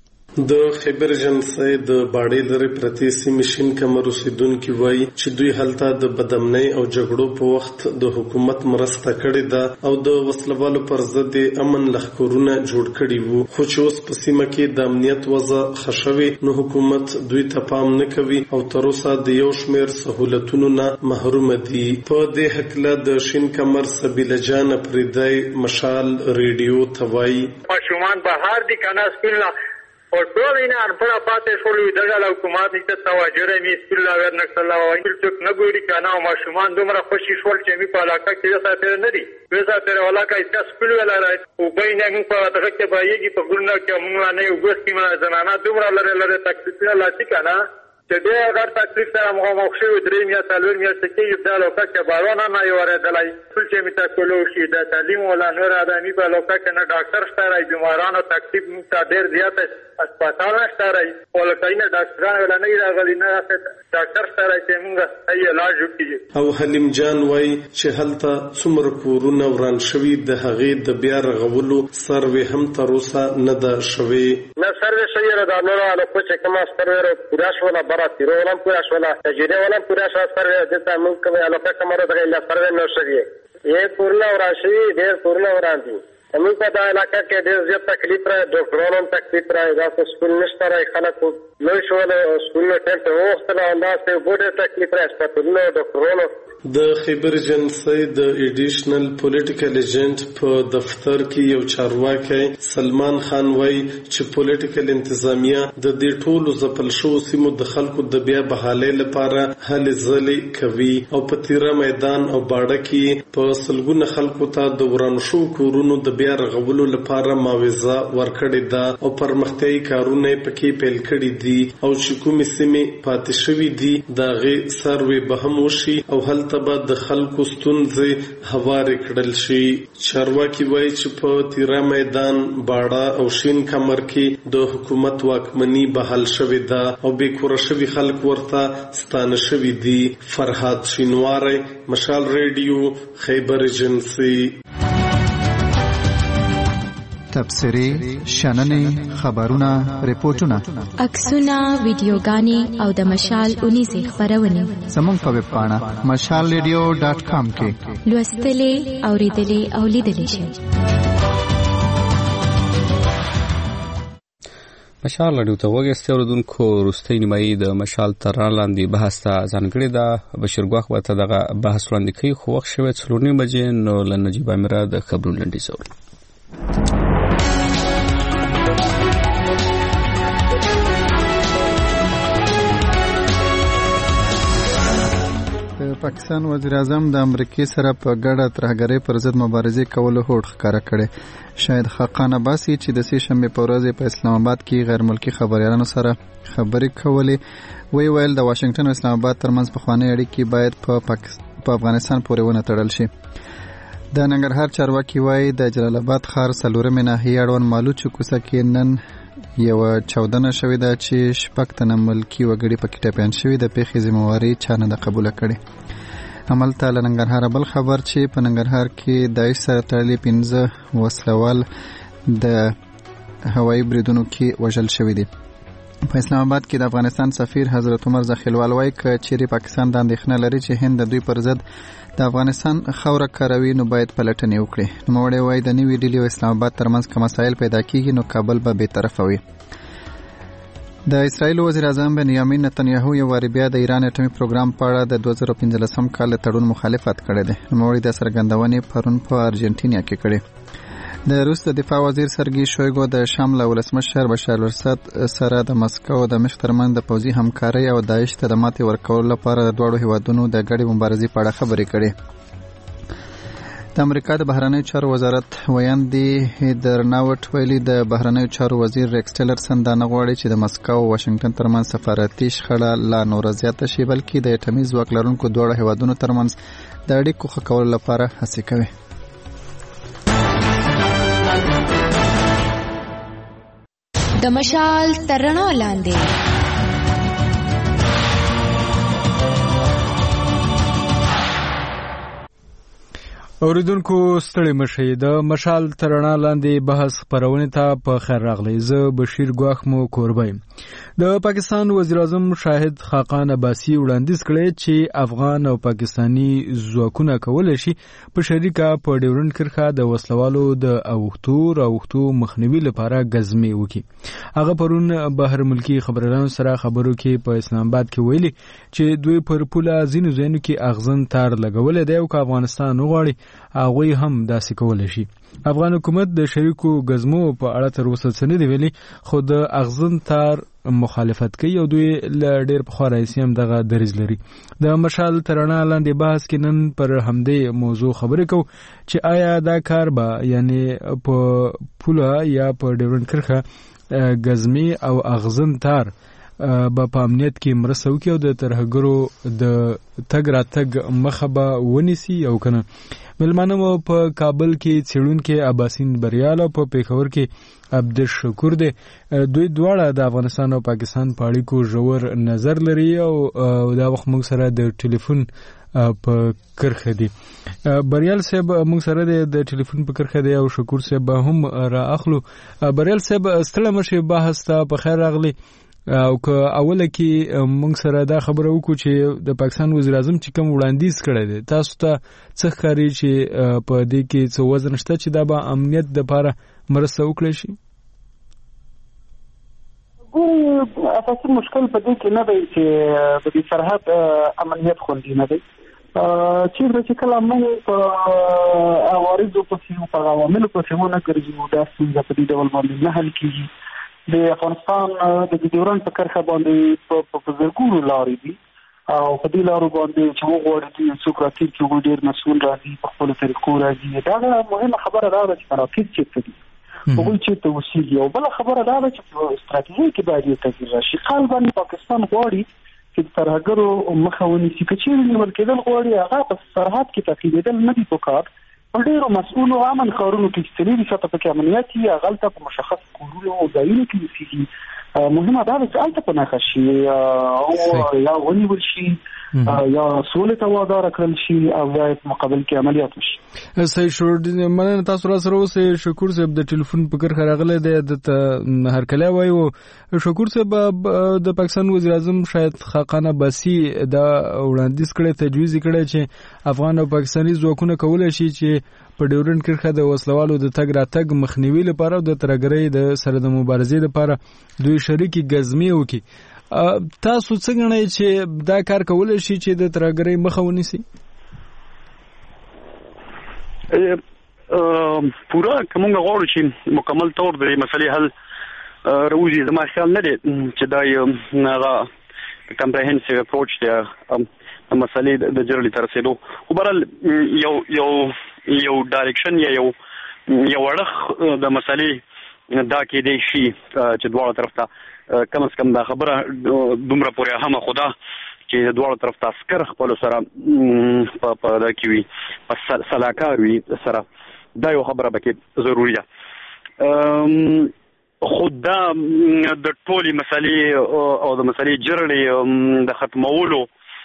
د خیبر ایجنسی د باړې لري پرتی سیمې شین کمر اوسیدونکي وایي چې دوی هلته د بدامنۍ او جګړو په وخت د حکومت مرسته کړې ده او د وسلوالو پر ضد امن لښکرونه جوړ کړي وو خو چې اوس په سیمه کې د امنیت وضع ښه شوې نو حکومت دوی ته پام نه کوي او تر اوسه د یو شمېر سهولتونو نه محروم دي. په دې هکله د شین کمر سبیله جان پریدای مشال ریډیو ته وایي ماشومان بهر دي کنه سکول او ټول نه انپړه پاتې شولې دغه حکومت ته توجه می سپیل لا ورنکړه او هیڅ څوک نه ګوري کنه او ماشومان دومره خوشي شول چې می په علاقه کې ساتل نه دي وېزا تر علاقه کې سپیل ولا راځي او بینه موږ په دغه کې بایږي په ګورنه کې موږ نه یو ګوس کې ما زنانه دومره لره تکلیف لا شي کنه چې دې اگر تکلیف سره موږ شو درې میا څلور میا څخه یو د علاقه کې بارونه نه یو ورېدلای ټول چې می تاسو له شي د تعلیم ولا نور ادمي په علاقه کې نه ډاکټر شته راي بیمارانو تکلیف مې ډېر زیات اسپیټال شته راي ولکاینه ډاکټرانو ولا نه راغلي نه ډاکټر شته راي چې موږ ای علاج وکړي. او حلیم جان وای چې هلته څومره کورونه وران شوي د هغې د بیا رغولو سروې هم تر اوسه نه ده شوې. نه سروې شوې را ده نور علاقو چې کومه سروې پوره شوله برا تیرو ولم پوره شوله تجربه ولم پوره شوه سروې دلته موږ کومه علاقه کومه دغه لا سروې نه شوې یې کورونه وران شوي ډېر کورونه وران دي. موږ په دا علاقه کې ډېر زیات تکلیف راځي ډاکټرانو هم تکلیف راځي دا سکول نشته راځي خلک لوی شول سکولونه ټیم ته وختله انداز ډېر تکلیف راځي هسپتالونه ډاکټرانو. د خیبر ایجنسی د ایډیشنل پولیټیکل ایجنټ په دفتر کې یو چارواکي سلمان خان وایي چې پولیټیکل انتظامیه د دې ټولو ځپل شوو سیمو د خلکو د بیا بحالۍ لپاره هلې ځلې کوي او په تیره میدان او باړه کې په سلګونه خلکو ته د ورانو شوو کورونو د بیا رغولو لپاره معاوضه ورکړې ده او پرمختیایي کارونه پکې پیل کړي دي او چې کومې سیمې پاتې شوي دي دغه سروې به هم وشي او هلته به د خلکو ستونزې هوارې کړل شي. چارواکي وایي چې په تیرا میدان، باړه او شین کمر کې د حکومت واکمني بحال شوې ده او بې کوره شوي خلک ورته ستانه شوي دي. فرهاد شینواری، مشال ریډیو، خیبر ایجنسی. تبصرې، شننې، خبرونه، ریپورتونه، عکسونه، ویډیوګانې او د مشال اونیزې خپرونې زموږ په ویب پاڼه mashalradio.com کې لوستلې، اوریدلې او لیدلې شئ. مشال رادیو ته وګورئ. اوریدونکو، وروستۍ نیمایي د مشال تر لاندې بحث ته ځانګړې ده. بشیر ګواښ به ته دغه بحث وړاندې کوي، خو وخت شوی 4:30 بجې. نو له نجیب امیره د خبرونو لنډیز اورو. پاکستان وزیر اعظم د امریکای سره په ګډه ترهګرۍ پر ضد مبارزې کولو هوډ ښکاره کړی. شاهد خاقان عباسي چې د سې شنبې په ورځ په اسلام آباد کې غیر ملکي خبريالانو سره خبرې کولې، ویل د واشنگټن او اسلام آباد ترمنځ پخوانۍ اړیکې باید په افغانستان پورې ونه تړل شي. د ننګرهار چارواکي وایي د جلال آباد ښار څلورمې ناحیې اړوند مالوچو کوڅه کې نن یوه چاودنه شوې ده چې 6 تنه ملکي وګړي پکې ټپیان شوي. د پیښې ذمہواري چا نه ده قبوله کړې. همالته له ننګرهاره بل خبر چې په ننګرهار کې داعش سره تړلي 15 وسلوال د هوایي بریدونو کې وژل شوي دي. په اسلام آباد کې د افغانستان سفیر حضرت عمر زخیلوال وایي که چیرې پاکستان د اندېښنه لري چې هند د دوی پر ضد د افغانستان خاوره کاروي نو باید پلټنې وکړي. نوموړی وایي د نوې ډیلي او اسلام آباد ترمنځ که مسایل پیدا کیږي نو کابل به بې طرفه وي. د اسرائیل وزیر اعظم بنیامین نتنیاهو یو واري بیا د ایران اټومي پروګرام په اړه د 2015 کال تړون مخالفت کړی دی. نوموړی د څرګندونې پرون په ارجنټینا کې کړې. د روس د دفاع وزیر سرګي شویګو د شام له ولسمشر بشار الاسد سره د مسکو د مخ ترمن د پوځي همکارۍ او داعش ته د ماتې ورکولو لپاره د دواړو هیوادونو د ګډې مبارزې په اړه خبرې کړې. د امریکا د بهرنیو چارو وزارت ویاندې هیدر ناوټ ویلي د بهرنیو چارو وزیر ریکس ټیلرسن دا نه غواړي چې د مسکو او واشنگټن ترمنځ سفارتي شخړه لا نور زیاته شي، بلکې د اټومي ځواک لرونکو دواړو هیوادونو ترمنځ د اړیکو ښه کولو لپاره هڅې کوي. د مشال تر رڼا لاندې اوریدونکو ستړي مشي. د مشال تر رڼا لاندې بحث خپرونې ته په خیر راغلی. زه بشیر ګواښ مو کوربه یم. د پاکستان وزیر اعظم شاهد خاقان عباسي وړاندیز کړی چې افغان او پاکستانی ځواکونه کولی شي په شریکه په ډیورنډ کرښه د وسلوالو د اوښتو مخنیوي لپاره ګزمې وکړي. هغه پرون بهر ملکي خبريالانو سره خبرو کې په اسلام آباد کې ویلي چې دوی پر پوله ځینو ځایونو کې اغزن تار لګولی دی او که افغانستان وغواړي هغوی هم داسې کولی شي. افغان حکومت د شریکو ګزمو په اړه تر اوسه څه نه دی ویلي، خو د اغزن تار مخالفت کوي او دوی له ډېر پخوا راهیسې هم دغه دریځ لري. د مشال تر رڼا لاندې بحث کې نن پر همدې موضوع خبرې کوو چې آیا دا کار به یعنې په پوله یا په ډیورنډ کرښه ګزمې او اغزن تار به په امنیت کې مرسته وکړي او د ترهګرو د تګ راتګ مخه به ونیسي او کنه. ملمانه مو په کابل کې څېړونکی عباسین بریال او په پیښور کې عبدالشکور دی. دوی دواړه د افغانستان او پاکستان په اړیکو ژور نظر لري او دا وخت موږ سره د ټلیفون په کرښه دی. بریال صاحب موږ سره د ټلیفون په کرښه دی او شکور صاحب هم را اخلو. بریال صاحب ستړی مشي، بحث ته په خیر راغلی. او که اوله کې موږ سره دا خبره وکړو چې د پاکستان وزیر اعظم چې کوم وړاندیز کړی دی، تاسو ته څه ښکاري چې په دې کې څه وزن شته چې دا به امنیت دپاره مرسته وکړی شي؟ اساسي مشکل په دې کې نه دی چې د سرحد امنیت خوندي نه دی. چې کله موږ په عوارضو پسې په عواملو پسې ونه ګرځو، دا ستونزه په دې ډول باندې نه حل کېږي. د افغانستان د ډیورنډ په کرښه باندې په زرګونو لارې دي او په دې لارو باندې چې موږ غواړو چې څوک راکېب چې ډېر مسؤل راځي په خپلو طریقو راځي. دا مهمه خبره دا ده چې مراکز چېرته دي هغوی چېرته اوسېږي. او بله خبره دا ده چې په استراتیژۍ کې باید یو تغییر راشي. غالبا پاکستان غواړي چې د ترهګرو مخه ونیسي. که چېرې نیول کېدل غواړي هغه په سرحد کې تعقیبېدل نه دي پکار. په ډېرو مسؤلو امن ښارونو کې چې 40% پکې امنیت وي هغلته په مشخص کورونو او ځایونو کې اوسېږي. مهمه دا ده چې هلته په نښه شي او یا ونیول شي یا سولې ته واداره کړل شي او یا په مقابل کې عملیات وشي. صحیح شو. مننه تاسو را سره اوسئ. شکور صاحب د ټلیفون په کرښه راغلی دی د هرکلی وایو. شکور صاحب د پاکستان وزیر اعظم شاید خاقان عباسي دا وړاندیز کړی تجویز کړی چې افغان او پاکستاني ځواکونه کولی شي چې په ډیورنډ کرښه د وسلوالو د تګ راتګ مخنیوي لپاره او د ترهګرۍ د سره د مبارزې لپاره دوی شریکي ګزمې وکړي. تاسو څنګه غواړئ چې دا کار کولی شي چې د ترهګرۍ مخه ونیسي؟ پوره کومه غواړو چې مکمل تور د مسلې حل راوځي. زما خیال نه دی چې دا یو کمپریهنسیو اپروچ دی مسلې د جرړې تر رسېدو. خو بهرحال یو ډایرکشن یا یو اړخ د مسلې دا کېدی شي چې دواړو طرف ته کم از کم دا خبره دومره پورې اهمه خو ده چې دواړو طرف ته عسکر خپلو سره په دا کې وي په سلاکار وي سره. دا یو خبره پکې ضروري ده. خو دا د ټولې مسلې او د مسلې جرړې د ختمولو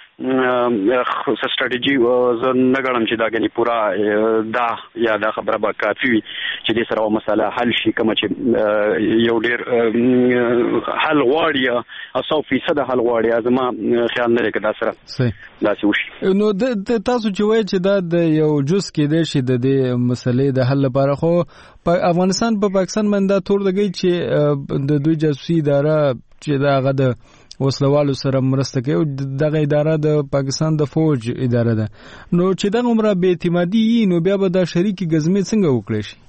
ستراتیژي زه نه ګڼم چې دا غني پورا دا یا دا خبره به کافي وي چې دې سره مسله حل شي. کوم چې یو ډېر حل غواړي او 100% حل غواړي. زما خیال نه لري دا سره داسې وشي. نو تاسو چې وایي چې دا د یو جز کې دی چې د دې مسلې د حل لپاره خو افغانستان په پاکستان باندې دا تور لګي چې د دوی جاسوسي اداره چې دا هغه د وسلوالو سره مرسته کوي. دغه اداره د پاکستان د فوج اداره ده. نو چې دغه عمره بې اعتمادي نو بیا به دا شریکي ګزمې څنګه وکړي شي؟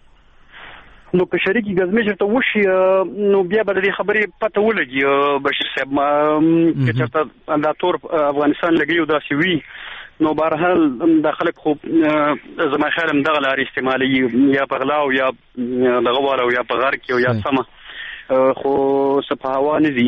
نو که شریکي ګزمې چېرته وشي نو بیا به د دې خبرې پته ولګي بشیر صاحب که چېرته دا تور افغانستان لګي او داسې وي نو بهرحال دا خلک خو زما خیال هم دغه لارې استعمالوي یا په غلا او یا دغه والا او یا په غار کې او یا سمه خو صفهوا نه دي.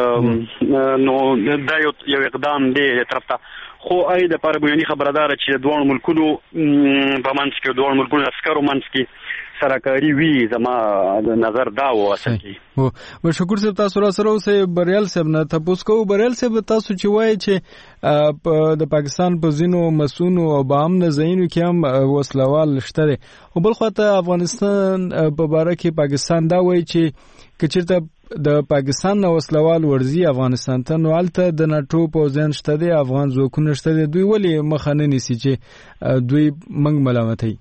نو دا یو اقدام دی طرف ته. خو اې د لپاره بیاني خبردار چې د دوه ملکونو په منځ کې دوه ملکونو عسکرو منځ کې سرکاري وی زما نظر دا و اصل کې. او شکر صاحب تاسو را سره اوسئ. بریال صاحب نه تاسو کو بریال صاحب تاسو چې وایي چې د پاکستان په ځینو مسونو او بامنه ځایونو کې هم وسلوال شته او بل خواته افغانستان په باره کې پاکستان دا وایي چې کچېرته د پاکستان نو وسلوال ورزي افغانستان ته نو الته د ناتو پوزن شته دي افغان ځواکونه شته دي دوی ولې مخه نه نیسي چې دوی منګ ملامتوي؟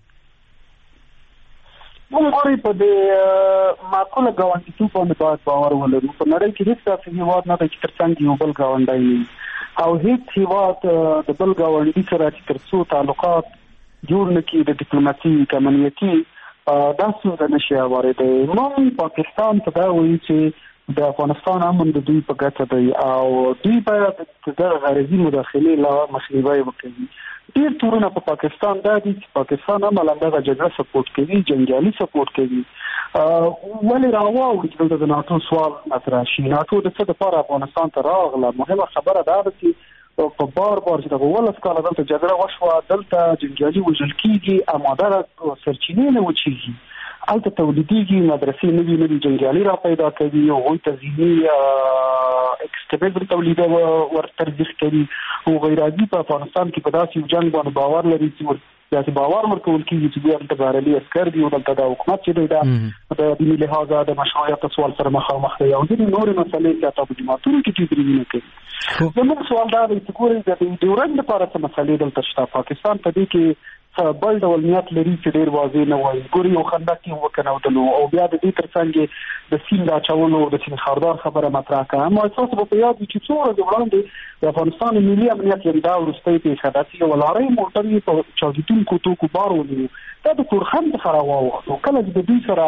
موږ غواړو په دې معقوله ګاونډیتوب باندې باید باور ولرو. په نړۍ کې هیڅ داسې هېواد نه دی چې ترڅنګ یو بل ګاونډی نه او هیڅ هېواد د بل ګاونډي سره چې تر څو تعلقات جوړ نه کړي د ډیپلوماسي امنیتي دا څنګه نشي اوریدای. موږ پاکستان ته دا وایي چې د افغانستان امن د دوی په ګټه دی او دوی باید د غرضي مداخلې لا مخنیوي وکړي. ډېر تورونه په پاکستان دا دي چې پاکستان هم لنډه جګړه سپورټ کوي، جنګیالي سپورټ کوي. ولې راوړو چې د ناتو سوال مطرح شي؟ ناتو د څه لپاره افغانستان ته راغله؟ مهمه خبره دا ده چې په بار چې د ولس کاله دلته جګړه وشوه، دلته جنګیالي وژل کېږي، اماده سرچینې نه وچېږي، هلته تولیدېږي، مدرسې نوي جنګیالي را پیدا کوي، هغوی ته ذهني ایکسټریمزم تولید ور ترجیح کوي. او غیرادي په افغانستان کې په داسې یو جنګ باندې باور لري چې داسې باور ورکول کېږي چې دوی هلته بهرني عسکر دي او دلته د حکومت چې دی دا د دیني لحاظه د مشروعیت سوال سره مخامخ دی او ځینې نورې مسلې چې حتی په جماعتونو کې تدریجي نه کوي. زموږ سوال دا دی چې ګورئ د ډیورنډ لپاره څه مسلې دلته شته. پاکستان په دې کې بل ډول نیت لري چې ډېر واضح نه وایي. ګورئ یو خندق یې وکنودلو او بیا د دې ترڅنګ د سیند اچولو د سیند خاردار خبره مطرح کړه. اما ستاسو به په یاد وي چې څو ورځې وړاندې د افغانستان ملي امنیت یې دا وروستۍ پېښه ده چې یوه لارۍ موټر یې په چاودېدونکو توکو بار ونیو. دا د کورخند څخه راواوښت او کله چې د دوی سره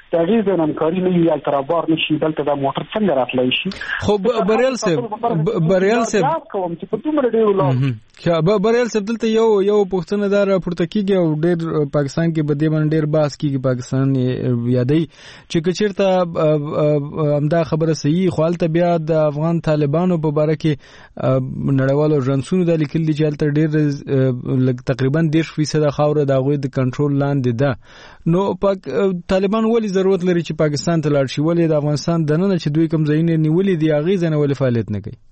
د هغې ځای نه همکاري نه وي هلته رابار نه شي دلته دا موټر څنګه راتلی شي. خو بریال صاحب کوم چې په دومره ډېرو لارو بریال صاحب دلته یو پوښتنه دا راپورته کېږي او ډېر پاکستان کې په دې باندې ډېر بحث کېږي پاکستان یادوي چې که چېرته همدا خبره صحیح خو هلته بیا د افغان طالبانو په باره کې نړیوالو ایجنسونو دا لیکلي دي چې هلته ډېر تقریبا 10% خاوره د هغوی د کنټرول لاندې ده. نو طالبان ولې ضرورت لري چې پاکستان ته لاړ شي؟ ولې د افغانستان دننه چې دوی کوم ځایونه نیولي دي هغې ځای نه ولې فعالیت نه کوي؟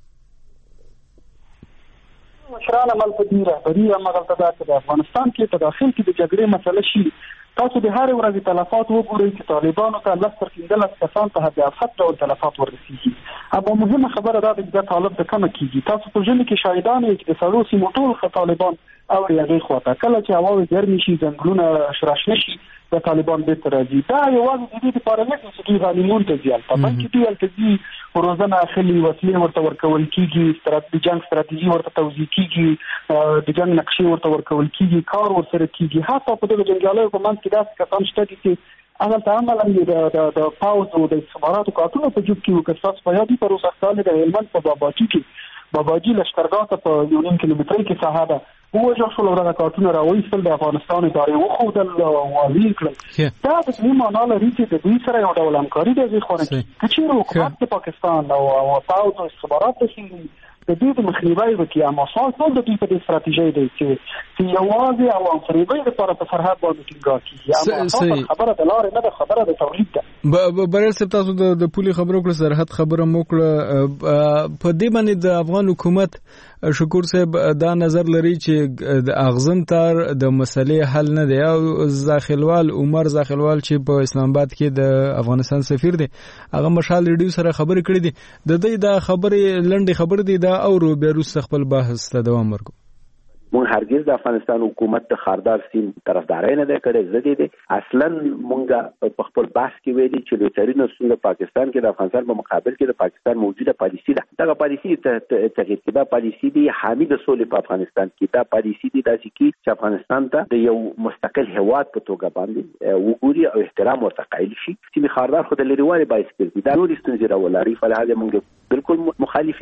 مشران عمل په دې رهبري همغلته دا چې د افغانستان کې په داخل کې د جګړې مسله شي تاسو د هر ورځې تلفات وګورئ چې طالبانو ته 10-15 کسان ته د افت ډول تلفات ورسیږي. اما مهمه خبره دا ده چې طالب د کمه کیږي. تاسو په ژوند کې شاهدان یې چې د سړو سیمو ټول طالبان او هغې خواته کله چې هوا ګرمې شي ځنګلونه شراشنه شي د طالبان بیرته راځي. دا یوازې د دې لپاره نه چې دوی غانیمون ته ځي هلته بلکې دوی هلته ځي روزنه اخلي وسلې ورته ورکول کېږي د جنګ ستراتیژي ورته توضیح کېږي د جنګ نقشې ورته ورکول کېږي کار ورسره کېږي. حتی په دغه جنګیالیو په منځ کې داسې کسان شته دي چې هغلته عملا د پاوز او د استخباراتو کارتونه په جوب کې وو. که ستاسو په یاد وي پروسه کال د هلمند په باباجي کې باباجي لښکرګاه ته په 1.5 کیلومترۍ کې ساحه ده ووژل شول او دغه کارتونه راوایستل د افغانستان ادارې وښودل او واضح کړل. دا د دې معنا لري چې د دوی سره یو ډول همکاري د هغې خونه کې که چېرې حکومت د پاکستان او پاوز او استخبارات رسېږي د دوی د مخنیوی وکړي. اما سوال ټول د دوی په دې ستراتیژۍ دی چې یوازې او فریبۍ لپاره په سرحد باندې ټینګار کېږي. اما خبره د لارې نه ده خبره د تولید ده. بریال صاحب تاسو د پولې خبره وکړه سرحد خبره مو وکړه په دې باندې د افغان حکومت شکور صاحب دا نظر لري چې د اغزن تار د مسلې حل نه دی. او زاخلوال عمر زاخلوال چې په اسلام آباد کې د افغانستان سفیر دی هغه مشال ریډیو سره خبرې کړې دي د دې دا خبرې لنډې خبرې دي دا او بیروس خپل بحث ته دوام ورکړو. مونږ هرگز د افغانستان حکومت د خاردار سیم طرفداري نه ده کړې. زه دې اصلا مونږ په خپل بحث کې ویلي چې لویترینو څنګه پاکستان کې د افغانستان په مقابل کې د پاکستان موجوده پالیسی ده. دغه پالیسی تغییر کړه. پالیسی دی حامد سولې په افغانستان کې دا پالیسی دی داسې چې افغانستان ته د یو مستقل هیواد په توګه باندې وګوري او احترام ورته قایل شي. چې خاردار خو د لريوالي باعث کړي دا نور ستونزې راولاري. فلهذا مونږ بالکل مخالف.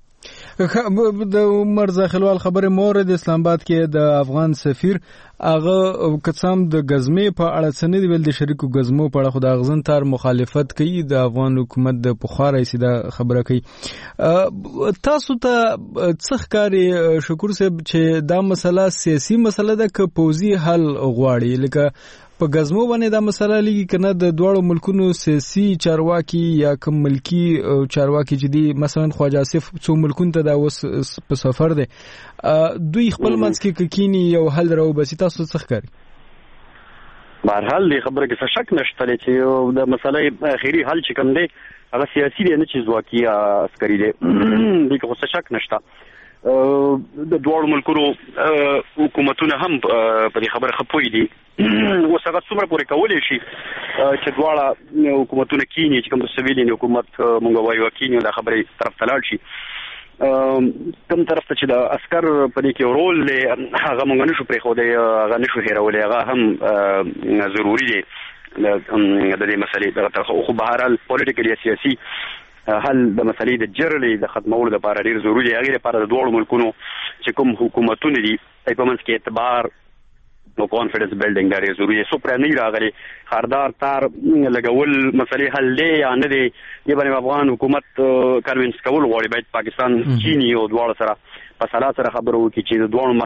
د عمر زاخلوال خبره مورد اسلام آباد کې د افغان سفیر هغه قسم د غزمې په اړه څنګه دی ول د شریکو غزمو په اړه خو د اغزن تار مخالفت کوي د افغان حکومت د پخواره سیده خبره کوي. تاسو ته څه ښکاري شکور صاحب چې دا مسله سیاسي مسله ده که پوزي حل غواړي؟ لکه په غزمو باندې دا مسله لګي کنه د دوړو ملکونو سیاسي چارواکي یا کوم ملکی چارواکي چې دي مثلا خواجه آصف څو ملکونو ته دا اوس په سفر دي دوی خپل منځ کې کینی یو حل راو بس تاسو څه ښکاري؟ بهرحال دې خبره کې څه شک نشته چې د مسلې اخیری حل چې کوم دی هغه سیاسي دی نه چې ځواکي عسکري دی. دې کې څه شک نشته. د دوړو ملکونو حکومتونه هم په دې خبره خپوي دي. اوس هغه څومره پورې کولی شي چې دواړه حکومتونه کینی چې کوم د سویلین حکومت مونږ وایو کینی د خبرې طرف ته لاړ شي کوم طرف ته چې د عسكر په دې کې رول دی هغه مونږ نشو پرېښودی هغه نشو هېرولی هغه هم ضروري دی د دې مسلې دغه طرف. خو بهرحال پولیټیکل یا سیاسي حل د مسلې د جرړې د ختمولو لپاره ډېر ضروري دی. هغې لپاره د دواړو ملکونو چې کوم حکومتونه دي په منځ کې اعتبار او کانفیډنس بلډینګ دا ډېر ضروري دی. څو پرې نه راغلی خاردار تار لګول مسلې حل دی یا نه دی دې باندې افغان حکومت کنوینس کول غواړي. باید پاکستان چینی او دواړو سره په سلا سره خبرو وکړي چې د دواړو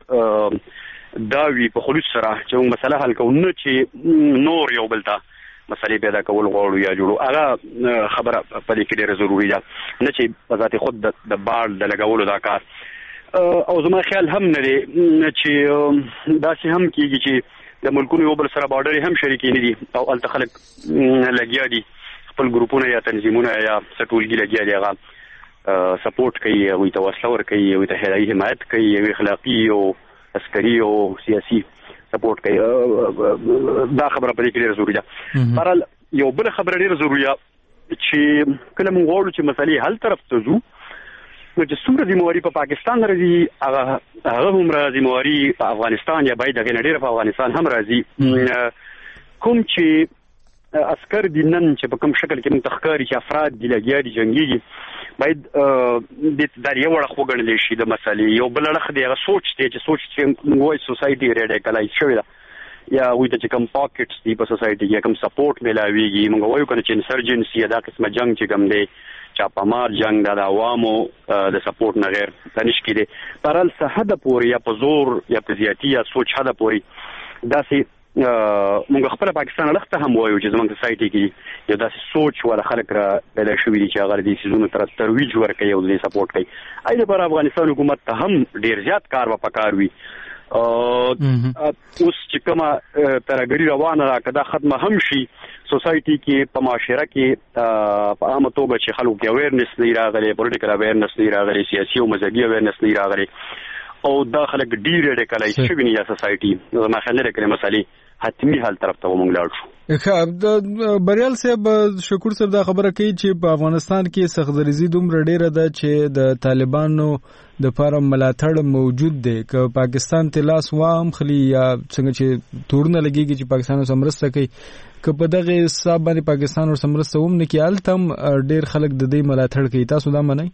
مقصد دا وي په خلوص سره چې موږ مسله حل کوو نه چې نور یو بل ته مسلې پیدا کول غواړو یا جوړو. هغه خبره په دې کې ډېره ضروري ده نه چې په ذات خود د بار د لګولو دا کار. او زما خیال هم نه دی چې داسې هم کېږي چې د ملکونو یو بل سره بارډرې هم شریکې نه دي او هلته خلک لګیا دي خپل ګروپونه یا تنظیمونه یا څه ټولګي لګیا دي هغه سپورټ کوي هغوی ته وسله ورکوي هغوی ته هدایي حمایت کوي یو اخلاقي او عسکري او سیاسي سپورټ کوي. دا خبره په دې کې ډېره ضروري ده. بهرحال یو بل خبره ډېره ضروري ده چې کله موږ غواړو چې مسلې حل طرف ته ځو نو چې څومره ذمهواري په پاکستان راځي هغه هم ذمهواري په افغانستان یا باید هغې نه ډېره په افغانستان هم راځي. کوم چې عسكر دي نن چې په کوم شکل کې متخکاری چې افراد دي لګیا دي جنگي باید د دریو وړ خو ګڼل شي د مسلې یو بل اړخ دی هغه سوچ دی چې سوچ چې موږ سوسايټي ریډیکلایز شوی دا یا وې د کوم پاکټس دی په سوسايټي کې کوم سپورټ ملاويږي موږ وایو کنه چې انسرجنسي دا قسمه جنگ چې کوم دی چاپمار جنگ د عوامو د سپورټ نه غیر تنش کړي پرل صحه د پوري یا په زور یا په زیاتی یا سوچ حدا پوري داسې موږ خپل پاکستان لخته هم وایو چې زموږ سوسايټي کې یو داسې سوچ ولا خلک را پیدا شوی دي چې هغه د سيزونو تر ترویج ورکوي او د سپورټ کوي اې د افغانستان حکومت ته هم ډیر زیات کار وکړ وی اوس چې کومه ترګری روانه راکدا ختمه هم شي سوسايټي کې په معاشره کې په عامه توګه چې خلکو کې اویرنس نه راغلي پولیټیکل اویرنس نه راغلي سیاسي او مذهبي اویرنس نه راغلي او دا خلک ډیر ریډیکلایز شوی نه یا سوسايټي ما خلک کړي مسالې حتمی حل طرف ته ومنګ لاړ شو د بریال صاحب شکر صاحب دا خبره کوي چې په افغانستان کې سختدریزي دومره ډیره ده چې د طالبانو د لپاره ملاتړ موجود دی که پاکستان ته لاس وام خلی یا څنګه چې تورونه لګيږي چې پاکستان سره مرسته کوي که په دغه حساب باندې پاکستان سره مرسته ووم نه کیال تم ډیر خلک د دې ملاتړ کوي تاسو دا منئ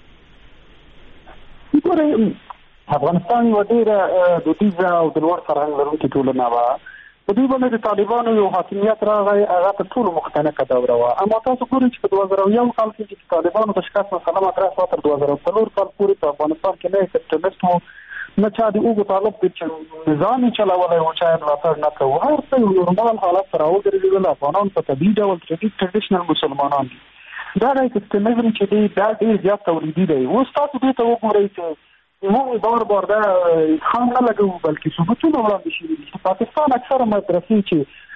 افغانستان یو ډیر دودیزه او د لوړ فرهنګ لرونکي ټولنه وه په دې باندې د طالبانو یو حاکمیت راغی هغه ته ټول مختلفه دوره وه اما تاسو ګورئ چې په 2001 کال کې چې طالبانو د شکست مسله مطرح شوه تر 2004 کال پورې په افغانستان کې نه سپټمبر وو نه چا د اوږو طالب د نظام چلولای او چا ملاتړ نه کوي هر څه یو نورمال حالت سره وګرځېدل افغانان په طبیعي ډول ټریډیشنل مسلمانان دي دا د سپټمبر چې دی دا ډیر زیات تولیدي دی اوس تاسو دې ته وګورئ چې موږ بار دا خام نه لګو بلکې ثبوتونه وړاندې شوي دي چې پاکستان اکثره مدرسې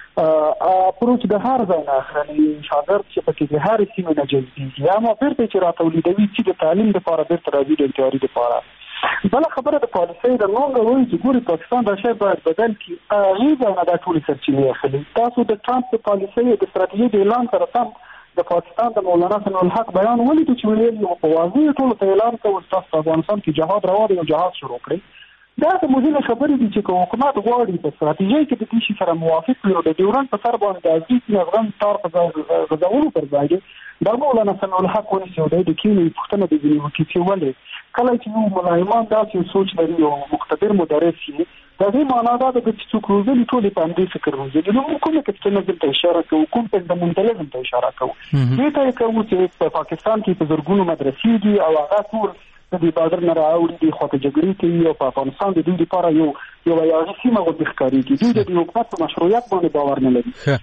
چې اپروچ د هر ځای نه اخلي شاګرد چې پکې د هر سیمې نه جذبېږي یا ما بیرته چې راټولیدوي چې د تعلیم لپاره بیرته راځي د تیاري لپاره بله خبره د پالیسۍ د موږ وایي چې ګوري پاکستان دا شی باید بدل کړي هغې ځای نه دا ټولې سرچینې اخلي تاسو د ټرمپ د پالیسۍ د ستراتیژۍ د اعلان سره سم د پاکستان د مولانا ثناء الحق بیان ولیدو چې ویل یو په واضح ټولو ته اعلان کوي تاسو په افغانستان کې جهاد روان دی او جهاد شروع کړئ دا د مهمه خبرې دي چې حکومت غواړي په ستراتیژۍ کې د دې شي سره موافق وي او د ډیورنډ په سر باندې د ازمې افغان تار په غځولو پر ځای دا مولانا ثناء الحق ونیسي او د کینې پوښتنه د ځینې وکیل ولې کله چې یو ملایمان داسې سوچ لري او مقتدر مدرس وي دا دې معنا ده چې څوک روزلي ټول په دې فکر روزلي نو کومه کتنه ته اشاره کوي کوم په فندامنټالیزم ته اشاره کوي دې ته کوم چې په پاکستان کې په زرګونو مدرسې دي او هغه ټول د دې بادر نه راوړي دي خو ته جګړې کوي او په افغانستان د دې لپاره یو یو سیمه غوډه ښکاریږي دوی د حکومت په مشروعیت باندې باور نه لري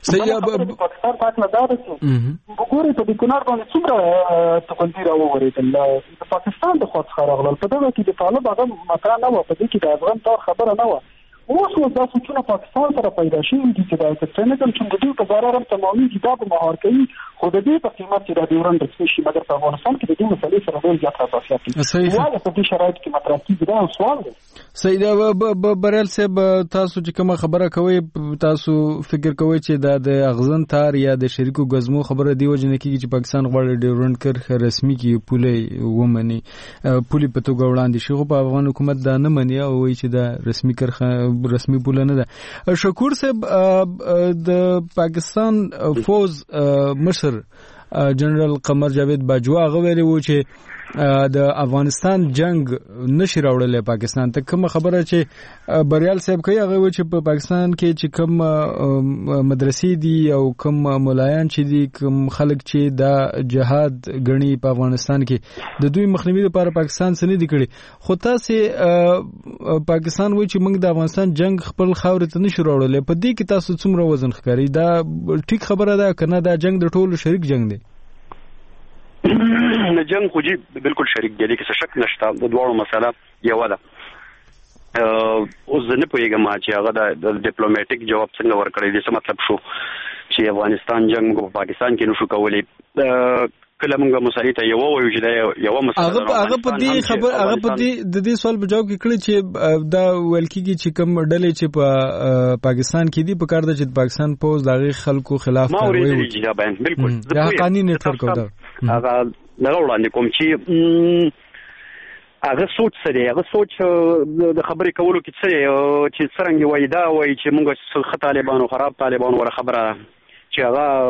پاکستان پاکستان دا ده چې وګورئ په دې کنار باندې څومره تقدیر او ورېدل د پاکستان د خاص خبره په دغه کې د طالب هغه مطرح نه و په دې کې د افغان تار خبره نه و اوس دا سوچونه پاکستان سره پیدا شوي دي چې دا ایکسترنل چې د دې په ضرر هم تمامي دا به مهار کوي خو د دې په قیمت چې د ډیورنډ رسمي شي مګر په افغانستان کې د دې مسلې سره ډېر زیات حساسیت لري واله په دې شرایط کې مطرح کیږي دا سوال دی سید بریل صاحب تاسو چې کومه خبره کوي تاسو فکر کوي چې د اغزن تار یا د شریکو غزمو خبره دی وجنه کیږي چې پاکستان غواړي ډیورنډ کرخه رسمي کې پولې ومني پولې په توګه وړاندې شي خو په افغان حکومت دا نه مني او وایي چې دا رسمي کرخه رسمي پوله نه ده شکور صاحب د پاکستان فوز مشر جنرال قمر جاوید باجوا غوړي و چې د افغانستان جنگ نشي راوړل پاکستان ته کوم خبره چې بریال صاحب کوي هغه و چې په پاکستان کې چې کوم مدرسې دي او کوم ملایان چې دي کوم خلک چې دا جهاد غني په افغانستان کې د دوی مخنیوي لپاره پاکستان سره دي کړي خو تاسو پاکستان وایي چې موږ د افغانستان جنگ خپل خاور ته نشو راوړل په دې کې تاسو څومره وزن ښکاري دا ټیک خبره ده کنه دا جنگ د ټولو شریک جنگ دی نه جنگ خو جی بالکل شریک دی کې څه شک نشته د دوړو مسله یو ده اوس نه پوهیږم چې هغه د ډیپلوماټیک جواب څنګه ورکړی دی څه مطلب شو چې افغانستان جنگ په پاکستان کې نشو کولای کله موږ مسالې ته یو وایو چې دا یو مسله هغه په دې خبر هغه په دې د دې سوال په جواب کې کړی چې دا ویل کېږي چې کوم ډلې چې په پاکستان کې دي په کار د چې پاکستان پوز دغه خلکو خلاف کوي دا بیان بالکل دا قانوني نیټورک دا هغه نه وړاندې کوم چې هغه سوچ سره هغه سوچ د خبرې کولو کې څه چې څنګه وای دا وای چې موږ څه طالبانو خراب طالبانو ور خبره چې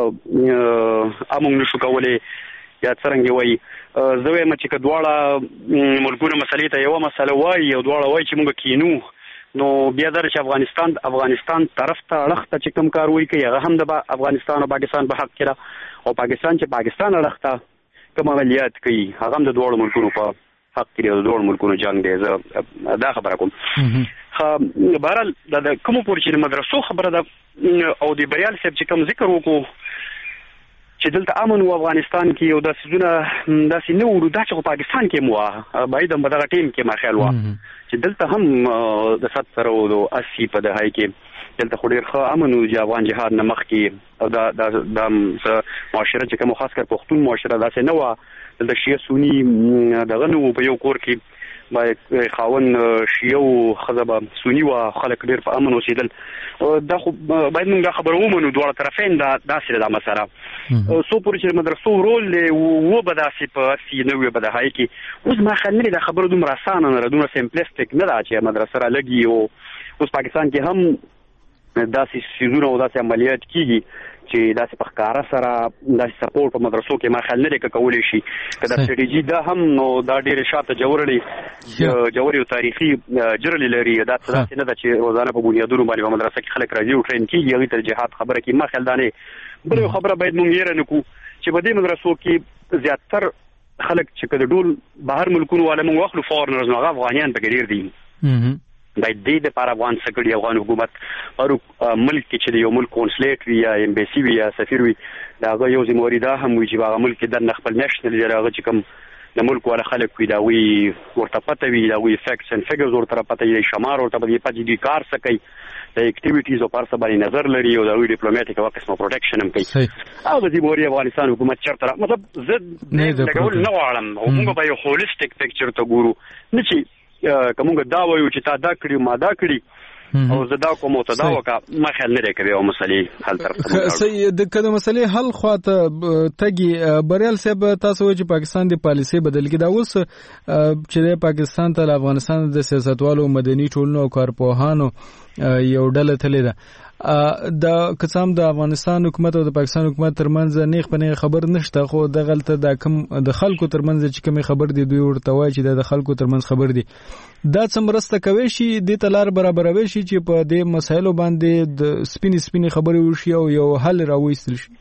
هغه امون نشو کولای یا څنګه وایي زه وایم چې کډواړه ملکونه مسلې ته یو مسله وایي او دواړه وایي چې موږ کینو نو بیا در چې افغانستان طرف ته اړخته چې کوم کار وایي کوي هغه هم د افغانستان او پاکستان په حق کې ده او پاکستان چې پاکستان اړخته کوم عملیات کوي هغه هم د دوړو ملکونو په حق کې د دوړو ملکونو جنگ دی زه دا خبره کوم خو بهرحال د کوم پورې چې مدرسو خبره ده او د بریال صاحب چې کوم ذکر وکړو چې دلته امن او افغانستان کې یو د سيزونه داسې نه ورو دا چې پاکستان کې مو باید هم دغه ټیم کې ما خیال و چې دلته هم د 70 او د 80 په دهه کې دلته خو ډیر ښه امن او د افغان جهاد نه مخکې او د معاشره چې کوم خاص کر پښتون معاشره داسې نه و د شیعه سنی دغه نو په یو کور کې باید خاون شیعه او خزبه سنی و خلک ډیر په امن اوسېدل دا خو باید موږ دا خبره ومنو دواړه طرفین دا داسې دا مسله سو پورې چې مدرسو رول و به داسې په 90 په دهه کې اوس ما خل نه دا خبره دومره اسانه نه دومره سمپلیسټیک نه دا چې مدرسه را لګي او اوس پاکستان کې هم داسې سيزونه او داسې عملیات کیږي چې داسې په ښکارا سره داسې سپورټ په مدرسو کې ما خل نه کولای شي کله سټریټجی دا هم نو دا ډېر شاته جوړي او تاریخي جرل لري دا څه نه ده چې روزانه په بنیادونو باندې په مدرسه کې خلک راځي او ټرین کیږي هغه ته جهاد خبره کې ما خل دانه بل خبره باید مونږ یې رنکو چې په دې مدرسو کې زیاتر خلک چې کله ډول بهر ملکونو والا مونږ واخلو فورنرز نو افغانیان په ډیر دي دا د پر افغان سګړي افغان حکومت او ملک چې یو ملک کونسلیټ وی یا امبیسي وی یا سفیر وی دا یو ځموري دا هم وی چې هغه ملک د خپل نېشنل جرغه چې کوم د ملک ولا خلک وی دا وی ورته پته وی دا وی فیکټس اند فیګرز ورته پته یی شمار ورته په دې پدې کار سکی د اکټیویټیز او پارسه باندې نظر لري او دا وی ډیپلوماټیک او قسمه پروټیکشن هم کوي او د ځموري افغانستان حکومت چرته مطلب زه نه غواړم او موږ به یو هولیسټیک پکچر ته ګورو نه چې کومه دا وایو چې تا دا کړی ما دا کړی او زه دا کوم ته دا وکا ما خیال نه کوي او مسلې حل طرف صحیح د کله مسلې حل خواته تګي بریال صاحب تاسو چې پاکستان د پالیسي بدل کې دا اوس چې پاکستان ته افغانستان د سیاستوالو مدني ټولنو او کارپوهانو یو ډله تللی ده د قسم د افغانستان حکومت او د پاکستان حکومت ترمنځ نیغ په نیغ خبر نشته خو د غلطه د کم د خلکو ترمنځ چې کوم خبر دي دوی ورته وایي چې د خلکو ترمنځ خبر دي دا څومره کوي شي د تلار برابروي شي چې په دې مسایلو باندې د سپینې خبرې وشي او یو حل راوېستل شي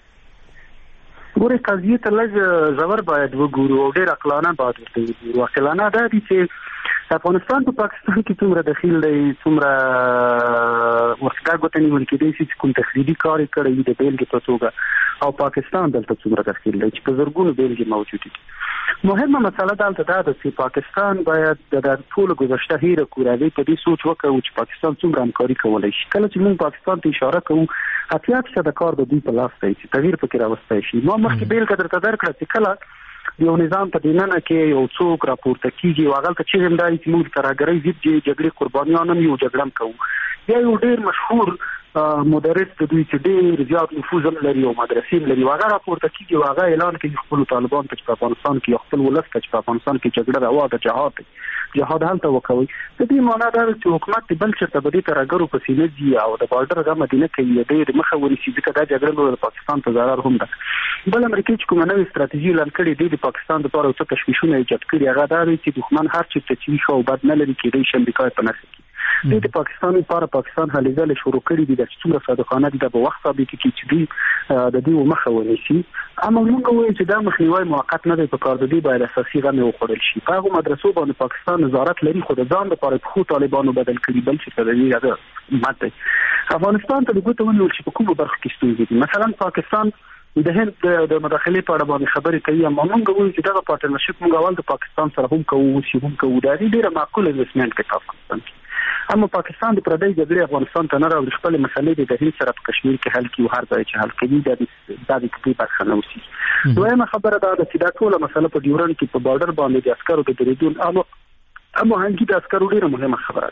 ګوره قضیه ته لږ زور باید وګورو او ډېر عقلانه باید وګورو عقلانه دا دي چې افغانستان په پاکستان کې څومره دخیل دی څومره ورڅخه غوښتنې ولکې چې کوم تخریبي کار کړی دی بیلګې په توګه او پاکستان دلته څومره دخیل دی چې په زرګونو بیلګې موجود دي مهمه مسله دلته دا ده چې پاکستان باید د ټول گذشته هیره کورالي په دې سوچ وکړو چې پاکستان څومره همکاري کولای شي کله چې موږ پاکستان ته اشاره کوو 80% د کار د دوی په لاس دی چې تغییر پکې راوستای شي نو مخکې بیلګه درته درکړه چې کله یو نظام په دیننه کې یو څوک راپورته کیږي او هغه ته چې همداري چې موږ ترګرۍ ضد جګړې قربانیان هم یو جګړم کوو یا یو ډیر مشهور مدرس د دوی چې ډیر زیات نفوذ لري او مدرسې لري هغه راپورته کیږي او هغه اعلان کوي خپل طالبان ته په افغانستان کې خپل ولس ته په افغانستان کې جګړه راوړه د جهاد هلته وکوي د دې معنی دا چې حکومت بل څه ته بده ترګرو په سینې دی او د بارډر غو مدینه کې ډیر مخه ونیسي چې دا جګړه د پاکستان ته ضرر هم ده بل امریکای چې کومه نوې ستراتیژي اعلان کړې د پاکستان لپاره څه تشویشونه ایجاد کړي هغه دا دی چې دښمن هر څه چې خو بد نه لري کېدای شي امریکا په نس کې د پاکستان لپاره پاکستان هلې ځلې شروع کړي دي د څومره صادقانه دي په وخت ثابت کې چې دوی د دې مخه ونیسي اما موږ وایو چې دا مخنیوي موقت نه دی په کار د دې باید اساسي غمه وخوړل شي هغه مدرسو باندې پاکستان نظارت لري خو د ځان لپاره خو طالبانو بدل کړي بل څه د دې هغه ماته افغانستان ته دغه ونیول چې په کومه برخه کې ستونزې دي مثلا پاکستان د هند د مداخله په اړه باندې خبرې کوي اما موږ وایو چې دا پارټنرشپ موږ اول د پاکستان سره هم کوو چې هم کوو دا ډیره معقوله انویسټمنټ کوي پاکستان اما پاکستان د پردی جګړې افغانستان ته نه راوړي خپل مسلې د هند سره په کشمیر کې حل کیو هر ځای چې حل کوي د دې برخه نه وسی دویمه خبره دا ده چې دا ټول مسله په ډیورن کې په بارډر باندې د عسکرو د دریدون اما هنګي د عسکرو ډیره مهمه خبره ده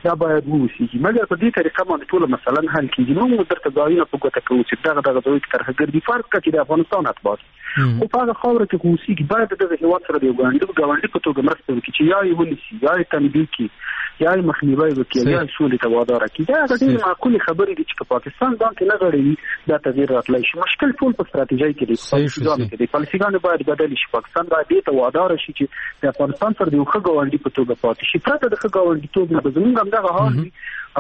دا باید ووسیږي مګر په دې طریقه باندې ټول مثلا حل کیږي موږ درته ځایونه په ګوته کوو چې دغه ځای کې ترهګردي فرق کوي چې د افغانستان اتباع خو په هغه خاوره کې ووسیږي باید د هیواد سره د ګاونډي په توګه مرسته وکړي چې یا یې ونیسي یا یې تنبیه کړي یا یې مخنیوی وکړي یا سولې ته وادار کړي دا ډېرې معقولې خبرې دي چې پاکستان باندې نه غړي دا تغییر راتلی شي مشکل ټول په ستراتیژۍ کې دی پالیسیګانې باید بدلې شي پاکستان باید دې ته وادار شي چې د افغانستان سره د یو ښه ګاونډي په توګه پاتې شي پرته د ښه ګاونډیتوب نه به زموږ همدغه حال وي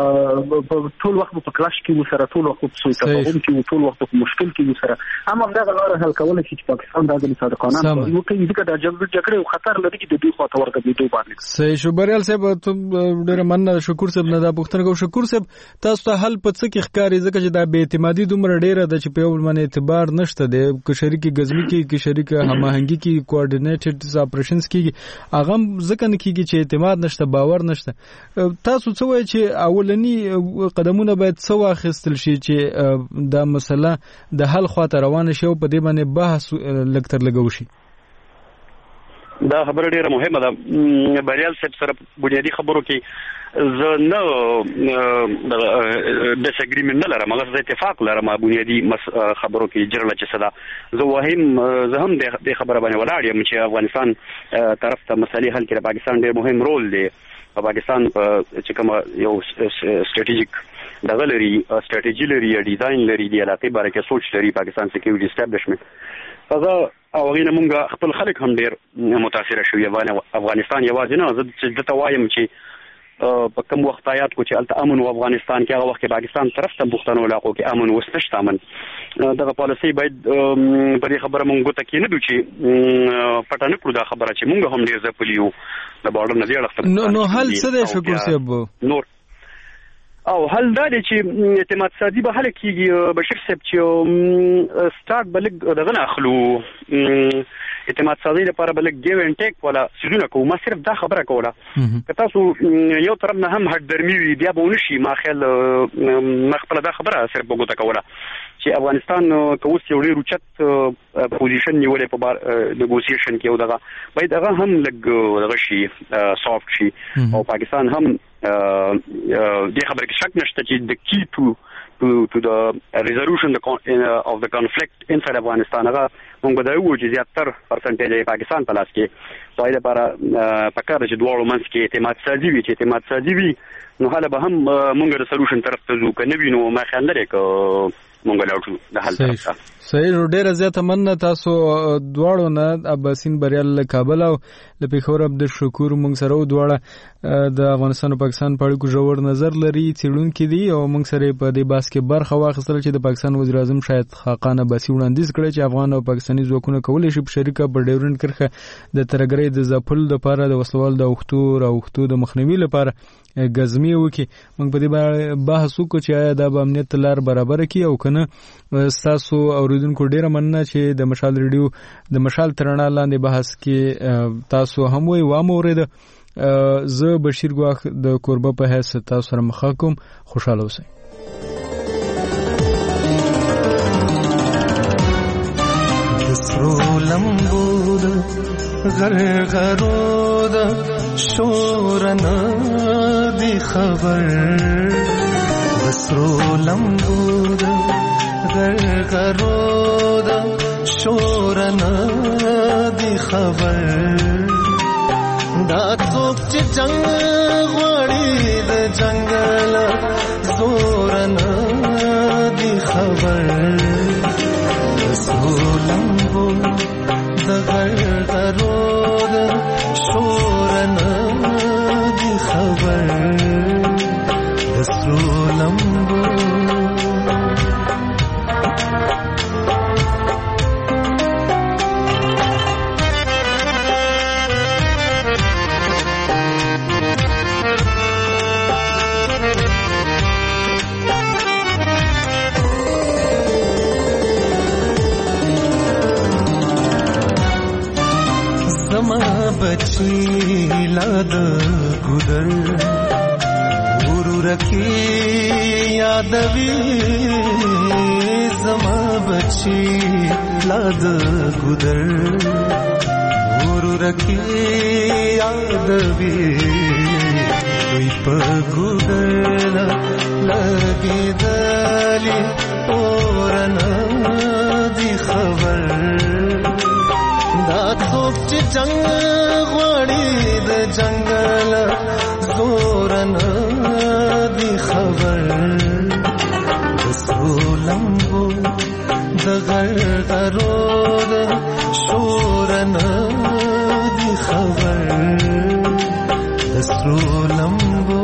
ټول وخت په کلاش کې وسره ټول وخت په سوء تفاهم کې ټول وخت په مشکل کې وسره هم همدغه لاره حل کولای شي چې پاکستان دا د صادقانه وکړي ځکه د جګړې او خطر لري چې د دې خواته ورګرځېدو باندې صحیح شو بریال صاحب ته ډېر مننه شکر صاحب نه دا پوښتنه کوم شکر صاحب تاسو ته حل په څه کې ښکاري ځکه چې دا بې اعتمادي دومره ډېره ده چې په یو باندې اعتبار نشته دی که شریک غزمي کې شریک هماهنګي کې کوارډینیټډ اپریشنز کې هغه ځکه نه کېږي چې اعتماد نشته باور نشته تاسو څه وایي چې اولنی قدمونه باید څه واخیستل شي چې دا مسله د حل خواته روانه شي او په دې باندې بحث لږ تر لږه وشي دا خبره ډیره مهمه ده بریال صاحب سره بنیادی خبرو کې زه نه ډیس اګریمنت نه لرم هغه زه اتفاق لرم بنیادی خبرو کې جرله چې صدا زه هم د خبره باندې ولاړ یم چې افغانستان طرف ته مسلې حل کړي پاکستان ډیر مهم رول دی په پاکستان چې کوم یو سټریټیجیک دغه لري سټریټیجی لري ډیزاین لري د علاقې باره کې سوچ لري پاکستان سکیورټي اسټابلیشمنت فزه او غینه مونږ خپل خلک هم ډیر متاثر شوی افغانستان یوازې نه زه چې دته وایم چې په کوم وخت آیات کو چې الته امن او افغانستان کې هغه وخت پاکستان طرف ته پښتنو علاقو کې امن وستشت امن دغه پالیسي باید په دې خبره مونږ ته کې نه دوی چې پټانه کړو دا خبره چې مونږ هم ډیر ځپلیو د بارډر نه ډیر نو حل څه دی شکر صاحب نور او حل دا دی چې اعتماد سازي به حل کیږي بشیر صاحب چې سٹارټ بلګ دغه نه اخلو اعتماد سازي لپاره بلګ ګیو ان ټیک ولا سيزونه کوم ما صرف دا خبره کوله که تاسو یو طرف نه هم هټ درمي وي بیا به ونشي ما خیال مخبل دا خبره صرف بګوته کوله چې افغانستان کوس یو ډیر اوچت پوزیشن نیولې په نیګوسییشن کې او دغه باید هغه هم لګ دغه شي سافټ شي او پاکستان هم دې خبره کې شک نشته چې د کی to the resolution of the conflict inside Afghanistan هغه موږ دا وایو چې زیاتره پرسنټیج پاکستان په لاس کې پای لپاره پکاره چې دواړو منځ کې اعتماد سازي وي چې اعتماد سازي وي نو حالا به هم موږ د سولوشن طرف ته ځو کنه وینو ما خیال لري ک مونږ لاړو د حل طرف صحیح ډیره زیاته مننه تاسو دواړو نه عباسین بریال کابل او د پیښور عبد الشکور مونږ سره دواړه د افغانستان او پاکستان په اړیکو ژور نظر لري څېړونکي دي او مونږ سره په دې بحث کې برخه واخیستل چې د پاکستان وزیر اعظم شاهد خاقان عباسي وړاندیز کړی چې افغان او پاکستاني ځواکونه کولی شي په شریکه په ډیورنډ کرښه د ترګرۍ د ځپلو لپاره د وسلوال د اوښتو د مخنیوي لپاره غزمي وکي موږ په دې بحث وکړو چې آیا دا به امنیت لار برابر کړي او کنه تاسو اوریدونکو ډیره مننه چې د مشال ریډیو د مشال ترڼا لاندې بحث کې تاسو هم وی وامورید زه بشیر ګواخ د کوربه په حیث تاسو سره مخه کوم خوشاله اوسئ دسرو لمبود غرغرود شورنا دی خبر دسرو لمبود غرغرود شورنا دی خبر دا څوک چې جنگ غوړي د جنگل زورنا دی خبر سولمبو د غرغرود شورنا دی خبر سولمبو बची लाद गुदर गुरु रखी यादवी जमा बची लाद गुदर गुरु रखी यादवी دوی په ګودر لګېدلې اورنه دي خبر دا څوک چې جنگ غواړي د جنگل زورنه دي خبر د سرو لمبو د غرغرو د شورنه دي خبر د سرو لمبو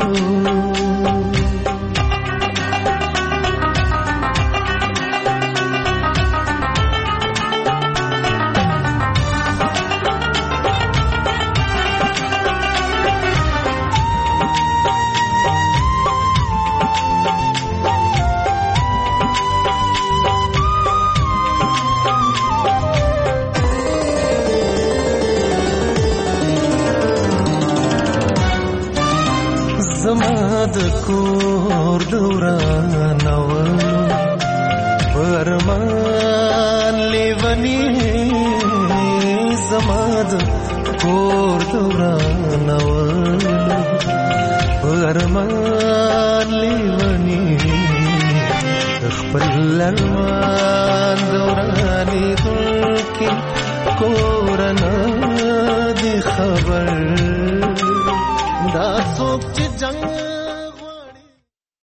د کور دورانولو پرمان لیونی زما د کور دورانولو پرمان لیونی خپل ارمان دورانی دلکی کورنا دی خبر دا څوک چې جنگ